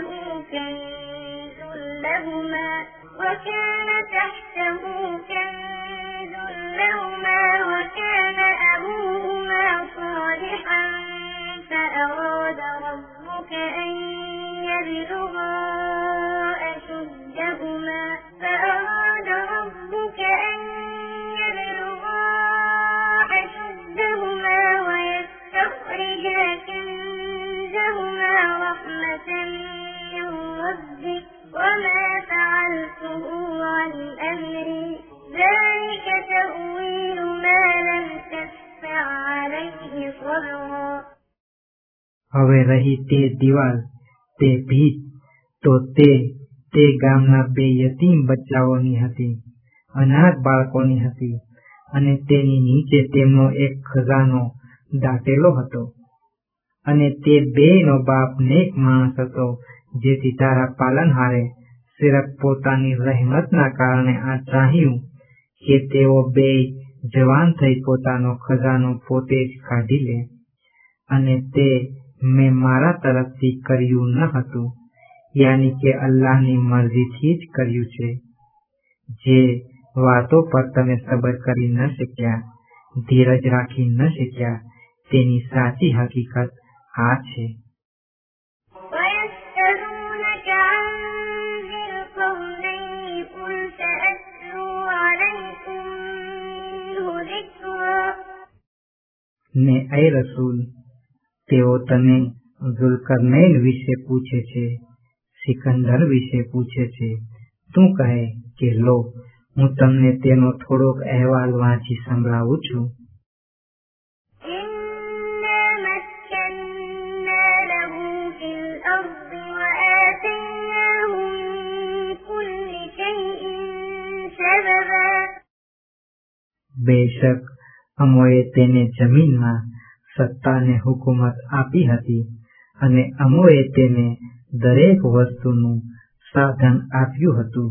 تحته كنز لهما وكان تحته كنز لهما وكان أبوهما صالحا فأراد ربك أن يبلغا أشدهما فأراد ربك أن يبلغا أشدهما ويستخرجا كنزهما رحمة من ربك وما فعلته عن أمري ذلك تأويل ما لم تستطع عليه صبرا. હવે રહી તે દિવાલ તે ભીત તો તે તે ગામના બે યતીમ બચ્ચાઓની હતી, અનાથ બાળકોની હતી, અને તેની નીચે તેમનો એક ખજાનો દાટેલો હતો. અને તે બેયનો બાપ નેક માણસ હતો, જેથી તારા પાલનહારે સિર્ફ પોતાની રહેમતના કારણે આ ચાહ્યું કે તેઓ બેય જવાન થઈ પોતાનો ખજાનો પોતે જ કાઢી લે. અને તે મેં મારા તરફથી કર્યું ન હતું, યાની કે અલ્લાહની મરજીથી જ કર્યું છે. જે વાતો પર તમે સબર કરી ન શક્યા, ધીરજ રાખી ન શક્યા, તેની સાચી હકીકત આ છે. ને એ રસૂલ, તેઓ તને ઝુલ્કરનૈન વિશે પૂછે છે, સિકંદર વિશે પૂછે છે. તું કહે કે લો, હું તમને તેનો થોડોક અહેવાલ વાંચી સંભળાવું છું. બેશક અમોએ તેને જમીનમાં સત્તાને હુકુમત આપી હતી, અને અમોએ તેને દરેક વસ્તુનું સાધન આપ્યું હતું.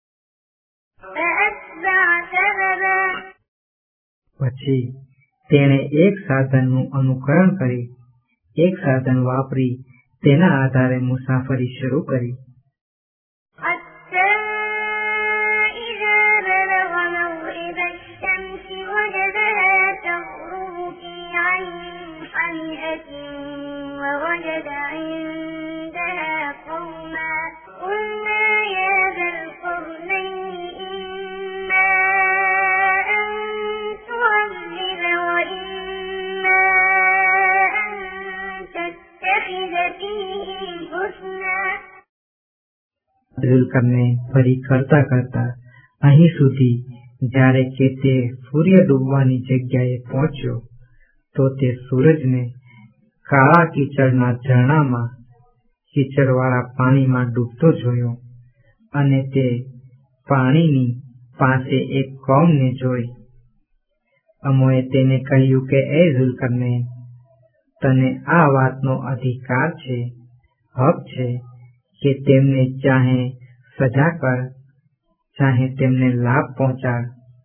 પછી તેણે એક સાધનનું અનુકરણ કરી, એક સાધન વાપરી તેના આધારે મુસાફરી શરૂ કરી. ووجد عندها قوما قلنا يا ذا القرنين إما أن تعذب وإما أن تتخذ فيهم حسنا. ઝુલ્કરનૈન ફરી કરતા કરતા અહીં સુધી જ્યારે કે તે સૂર્ય ડૂબવાની જગ્યાએ પહોંચ્યો, તો તે સૂરજને કાળા કીચડના ઝરણામાં કીચડવાળા પાણીમાં ડૂબતો જોયો, અને તે પાણીની પાસે એક કૌમને જોઈ. અમોએ તેને કહ્યું કે એ ઝુલ્કરનૈન, તને આ વાતનો અધિકાર છે, હક છે કે તેમને ચાહે સજા કર, ચાહે તેમને લાભ પહોંચાડ.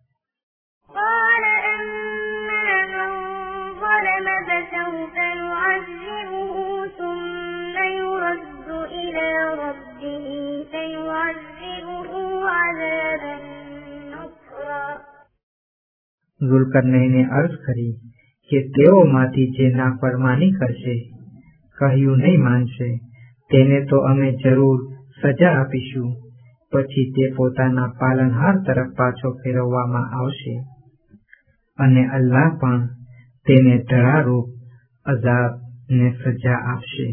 ઝુલ્કરનૈને અર્જ કરી કે તેઓમાંથી જે નાફરમાની કરશે, કહ્યું નહીં માનશે, તેને તો અમે જરૂર સજા આપીશું. પછી તે પોતાના પાલનહાર તરફ પાછો ફેરવવામાં આવશે, અને અલ્લાહ પણ તેને ધડારૂપ અઝાબ ને સજા આપશે.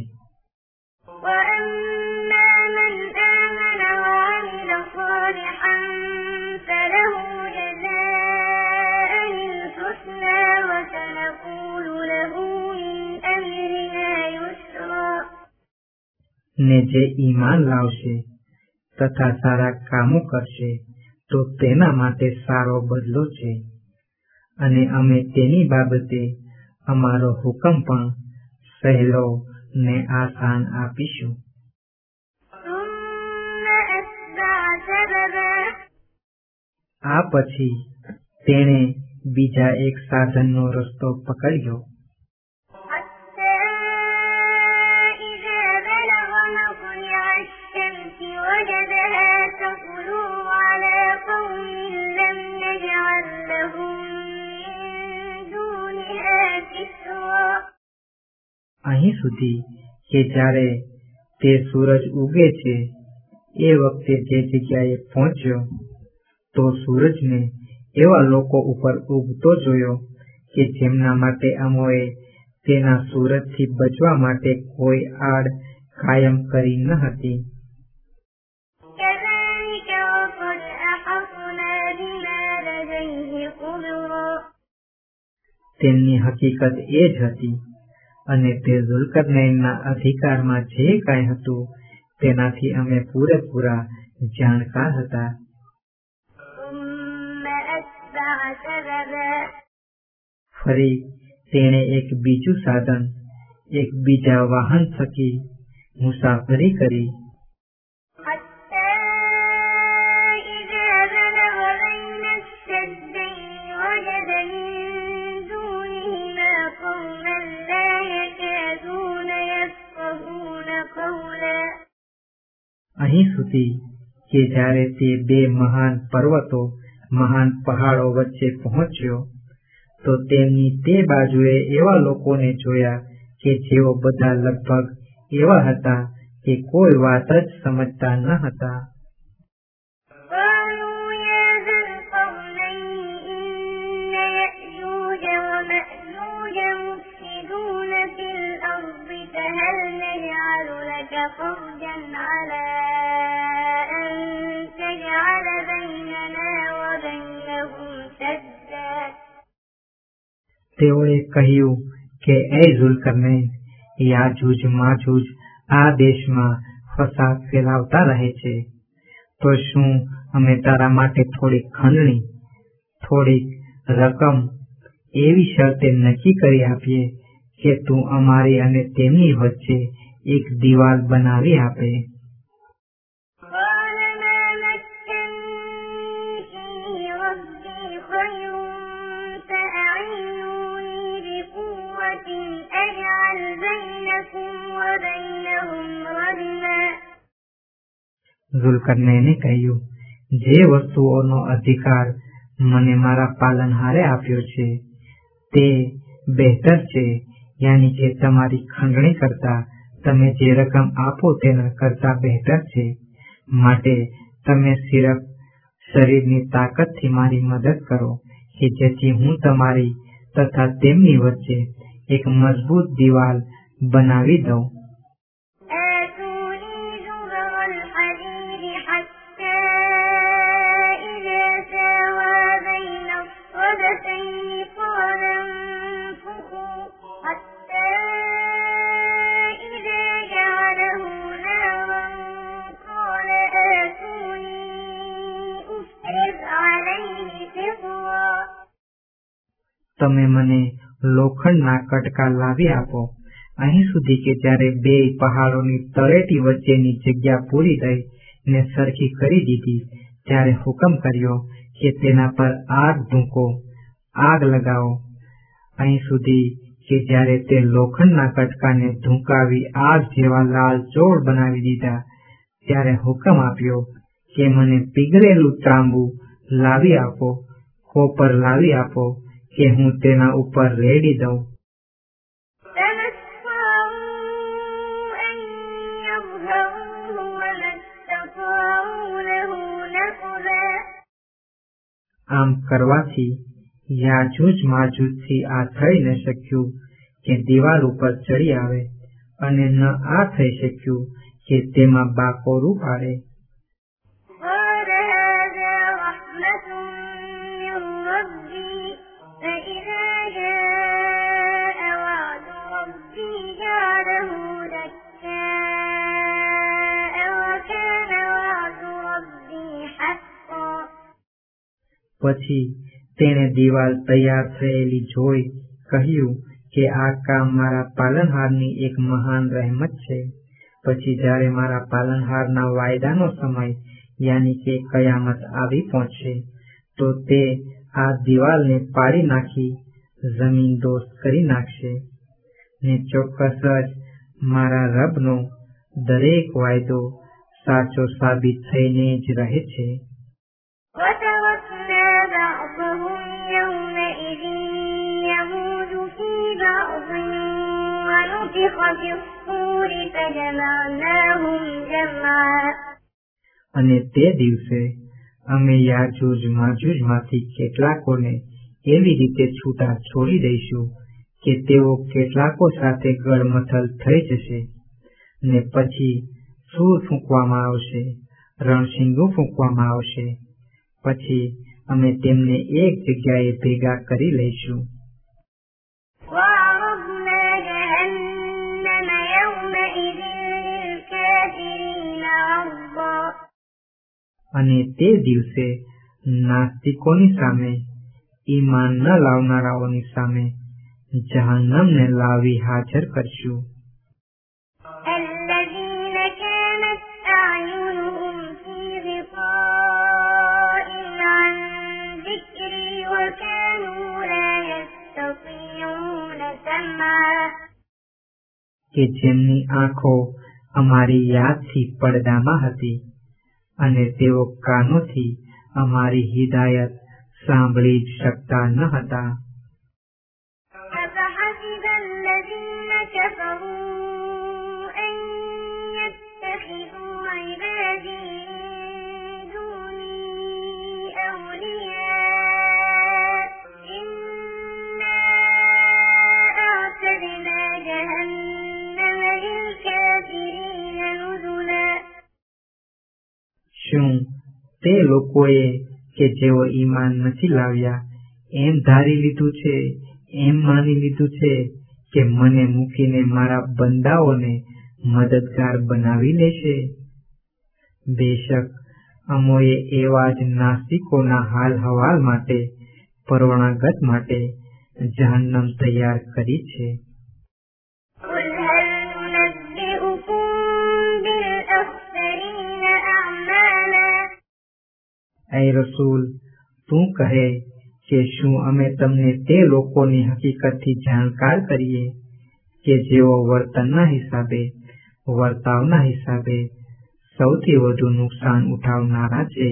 ને જે ઈમાન લાવશે તથા સારા કામો કરશે, તો તેના માટે સારો બદલો છે, અને અમે તેની બાબતે અમારો હુકમ પણ સહેલો ને આસાન આપીશું. આ પછી તેણે બીજા એક સાધનનો રસ્તો પકડ્યો. અહીં સુધી કે જ્યારે તે સૂરજ ઉગે છે એ વખતે જે જગ્યાએ પહોંચ્યો તો સૂરજને એવા લોકો ઉપર ઉગતો જોયો કે જેમના માટે અમોએ તેના સૂરજથી બચવા માટે કોઈ આડ કાયમ કરી ન હતી. તેમની હકીકત એ જ હતી અને તે ઝુલ્કરનૈનના અધિકારમાં જે કાંઈ હતું તેનાથી અમે પૂરેપૂરા જાણકાર હતા. ફરી તેણે એક બીજું સાધન, એક બીજા વાહન થકી મુસાફરી કરી. અહીં સુધી કે જ્યારે તે બે મહાન પર્વતો, મહાન પહાડો વચ્ચે પહોંચ્યો તો તેમની તે બાજુએ એવા લોકોને જોયા કે જેઓ બધા લગભગ એવા હતા કે કોઈ વાત જ સમજતા ન હતા. તેઓએ કહ્યું કે એ ઝુલ્કરનૈન, યાજૂજ માજૂજ આ દેશમાં ફસાદ ફેલાવતા રહે છે, તો શું અમે તારા માટે થોડીક ખંડણી, થોડીક રકમ એવી શરતે નક્કી કરી આપીએ કે તું અમારી અને તેમની વચ્ચે એક દિવાલ બનાવી આપે. ઝુલ્કરનૈને કહ્યું, જે વસ્તુઓનો અધિકાર મને મારા પાલનહારે આપ્યો છે તે બહેતર છે, યાની કે તમારી ખંડણી કરતા તમે જે રકમ આપો તેના કરતા બહેતર છે. માટે તમે સિર્ફ શરીરની તાકાતથી મારી મદદ કરો કે જેથી હું તમારી તથા તેમની વચ્ચે એક મજબૂત દિવાલ બનાવી દઉં. તમે મને લોખંડના કટકા લાવી આપો. અહીં સુધી કે જ્યારે બે પહાડોની તળેટી વચ્ચેની જગ્યા પૂરી થઈ ને સરખી કરી દીધી ત્યારે હુકમ કર્યો કે તેના પર આગ ધૂંકો, આગ લગાવો. અહીં સુધી કે જ્યારે તે લોખંડના કટકાને ધૂંકાવી આગ જેવા લાલ ચોળ બનાવી દીધા ત્યારે હુકમ આપ્યો કે મને પીગળેલું તાંબુ લાવી આપો, કોપર લાવી આપો કે હું તેના ઉપર રેડી દઉં. આમ કરવાથી યાજૂજ માજૂજથી આ થઈ ન શક્યું કે દિવાલ ઉપર ચડી આવે અને ન આ થઈ શક્યું કે તેમાં બાકોરું પાડે. પછી તેણે દિવાલ તૈયાર થયેલી જોઈ કહ્યું કે આ કામ મારા પાલનહારની એક મહાન રહેમત છે. પછી જ્યારે મારા પાલનહારના વાયદાનો સમય યાની કે કયામત આવી પહોંચે તો તે આ દિવાલને પાડી નાખી જમીન દોસ્ત કરી નાખશે ને ચોક્કસ જ મારા રબનો દરેક વાયદો સાચો સાબિત થઈને જ રહે છે. ونفخ في الصور فجمعناهم جمعا અને તે દિવસે અમે યાજૂજ માજૂજમાંથી કેટલાકોને એવી રીતે છૂટા છોડી દઈશું કે તેઓ કેટલાકો સાથે ગળમથલ થઈ જશે, ને પછી સૂર ફૂંકવામાં આવશે, રણશીંગું ફૂંકવામાં આવશે, પછી અમે તેમને એક જગ્યાએ ભેગા કરી લઈશું. وعرضنا جهنم يومئذ للكافرين عرضا અને તે દિવસે નાસ્તિકોની સામે, ઈમાન ન લાવનારાઓની સામે જહન્નમને લાવી હાજર કરશું. الذين كانت أعينهم في غطاء عن ذكري وكانوا لا يستطيعون سمعا કે જેમની આંખો અમારી યાદથી પડદામાં હતી અને તેઓ કાનોથી અમારી હિદાયત સાંભળી જ શકતા ન હતા. أفحسب الذين كفروا أن يتخذوا عبادي من دوني أولياء إنا أعتدنا جهنم للكافرين نزلا શું તે લોકોએ કે જેઓ ઈમાન નથી લાવ્યા એમ ધારી લીધું છે, એમ માની લીધું છે કે મને મૂકીને મારા બંદાઓને મદદગાર બનાવી લેશે? બેશક અમોએ એવા જ નાસ્તિકોના હાલ હવાલ માટે, પરવાનાગત માટે જહન્નમ તૈયાર કરી છે. قل هل ننبئكم بالأخسرين أعمالا ऐ રસૂલ, તું કહે કે શું અમે તમને તે લોકોની હકીકતથી જાણકાર કરીએ કે જેઓ વર્તનના હિસાબે, વર્તાવના હિસાબે સૌથી વધુ નુકસાન ઉઠાવનારા છે.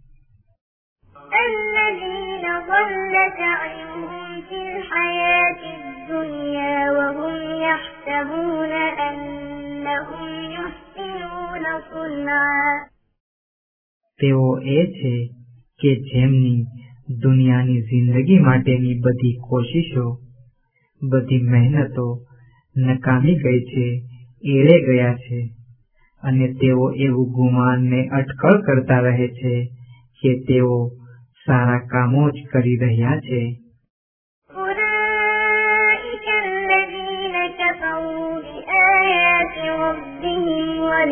الذين ضل سعيهم في الحياة الدنيا وهم يحسبون أنهم يحسنون صنعا તેઓ એ છે કે જેમની દુનિયાની જિંદગી માટેની બધી કોશિશો, બધી મહેનતો નકામી ગઈ છે, એળે ગયા છે, અને તેઓ એવું ગુમાનને અટકળ કરતા રહે છે કે તેઓ સારા કામો જ કરી રહ્યા છે. أولئك الذين كفروا بآيات ربهم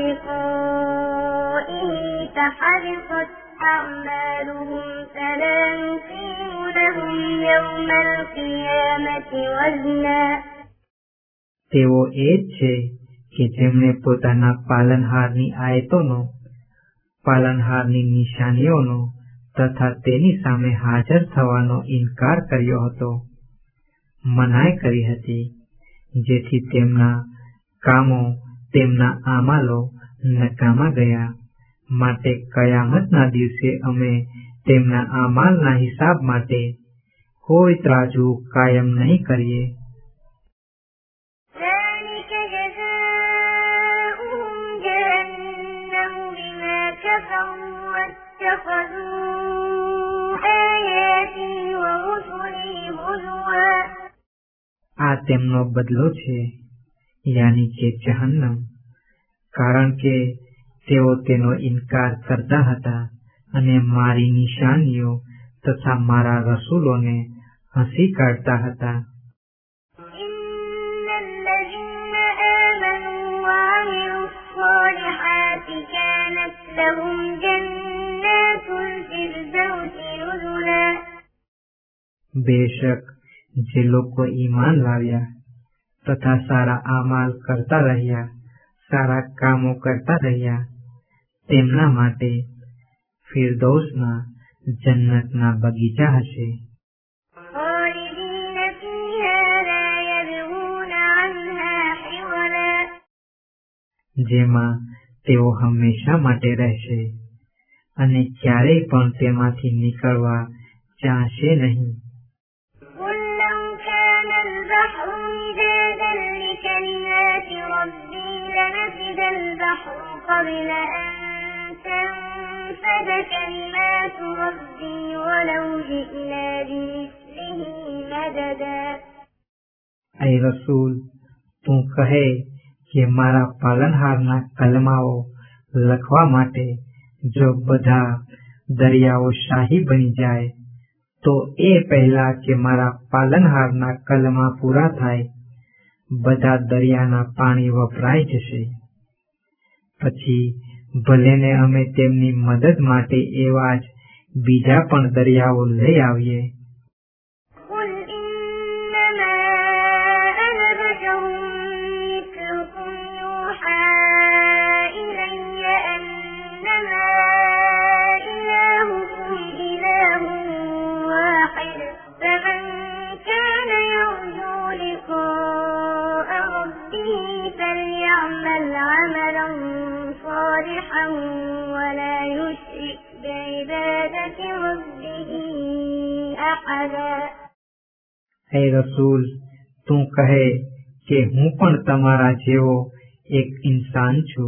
ولقائه فحبطت أعمالهم فلا نقيم لهم يوم القيامة وزنا તેઓ એ જ છે કે જેમણે પોતાના પાલનહારની આયતોનો, પાલનહારની નિશાનીઓનો તથા તેની સામે હાજર થવાનો ઇનકાર કર્યો હતો, મનાઈ કરી હતી, જેથી તેમના કામો, તેમના આમાલો નકામા ગયા. માટે કયામતના દિવસે અમે તેમના આમાલના હિસાબ માટે કોઈ ત્રાજુ કાયમ નહીં કરીએ. ذلك جزاؤهم جهنم بما كفروا واتخذوا آياتي ورسلي هزوا આ તેમનો બદલો છે, યાની કે જહન્નમ, કારણ કે તેઓ તેનો ઇનકાર કરતા હતા અને મારી નિશાનીઓ તથા મારા રસૂલોને હસી કાઢતા હતા. إن الذين آمنوا وعملوا الصالحات كانت لهم جنات الفردوس نزلا બેશક જે લોકો ઈમાન લાવ્યા તથા સારા આમાલ કરતા રહ્યા, સારા કામો કરતા રહ્યા, તેમના માટે ફિરદૌસના જન્નતના બગીચા હશે. خالدين فيها لا يبغون عنها حولا જેમાં તેઓ હંમેશા માટે રહેશે અને ક્યારેય પણ તેમાંથી નીકળવા ચાહશે નહીં. قل لو كان البحر مدادا لكلمات قبل أن تنفد كلمات ربي ولو جئنا بمثله مددا. ऐ रसूल તું કહે કે મારા પાલનહારના કલમાઓ લખવા માટે જો બધા દરિયાઓ શાહી બની જાય તો એ પહેલા કે મારા પાલનહારના કલમા પૂરા થાય બધા દરિયાના પાણી વપરાઈ જશે. પછી ભલેને અમે તેમની મદદ માટે એવા જ બીજા પણ દરિયાઓ લઈ આવીએ. ولا يشرك بعبادة ربه أحدا. હે રસૂલ તું કહે કે હું પણ તમારા જેવો એક ઇન્સાન છું.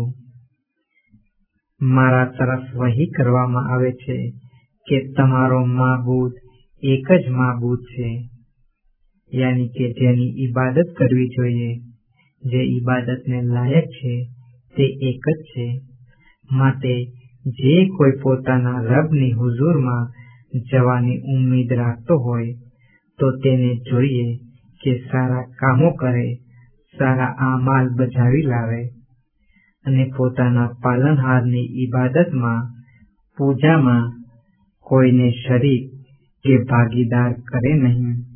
મારા તરફ વહી કરવામાં આવે છે કે તમારો માબૂદ એક જ માબૂદ છે, યાની કે જેની ઇબાદત કરવી જોઈએ, જે ઇબાદતને લાયક છે તે એક જ છે. માટે જે કોઈ પોતાના રબની હુઝુરમાં જવાની ઉમ્મીદ રાખતો હોય તો તેને જોઈએ કે સારા કામો કરે, સારા આમાલ બજાવી લાવે અને પોતાના પાલનહારની ઇબાદતમાં, પૂજામાં કોઈને શરીક કે ભાગીદાર કરે નહીં.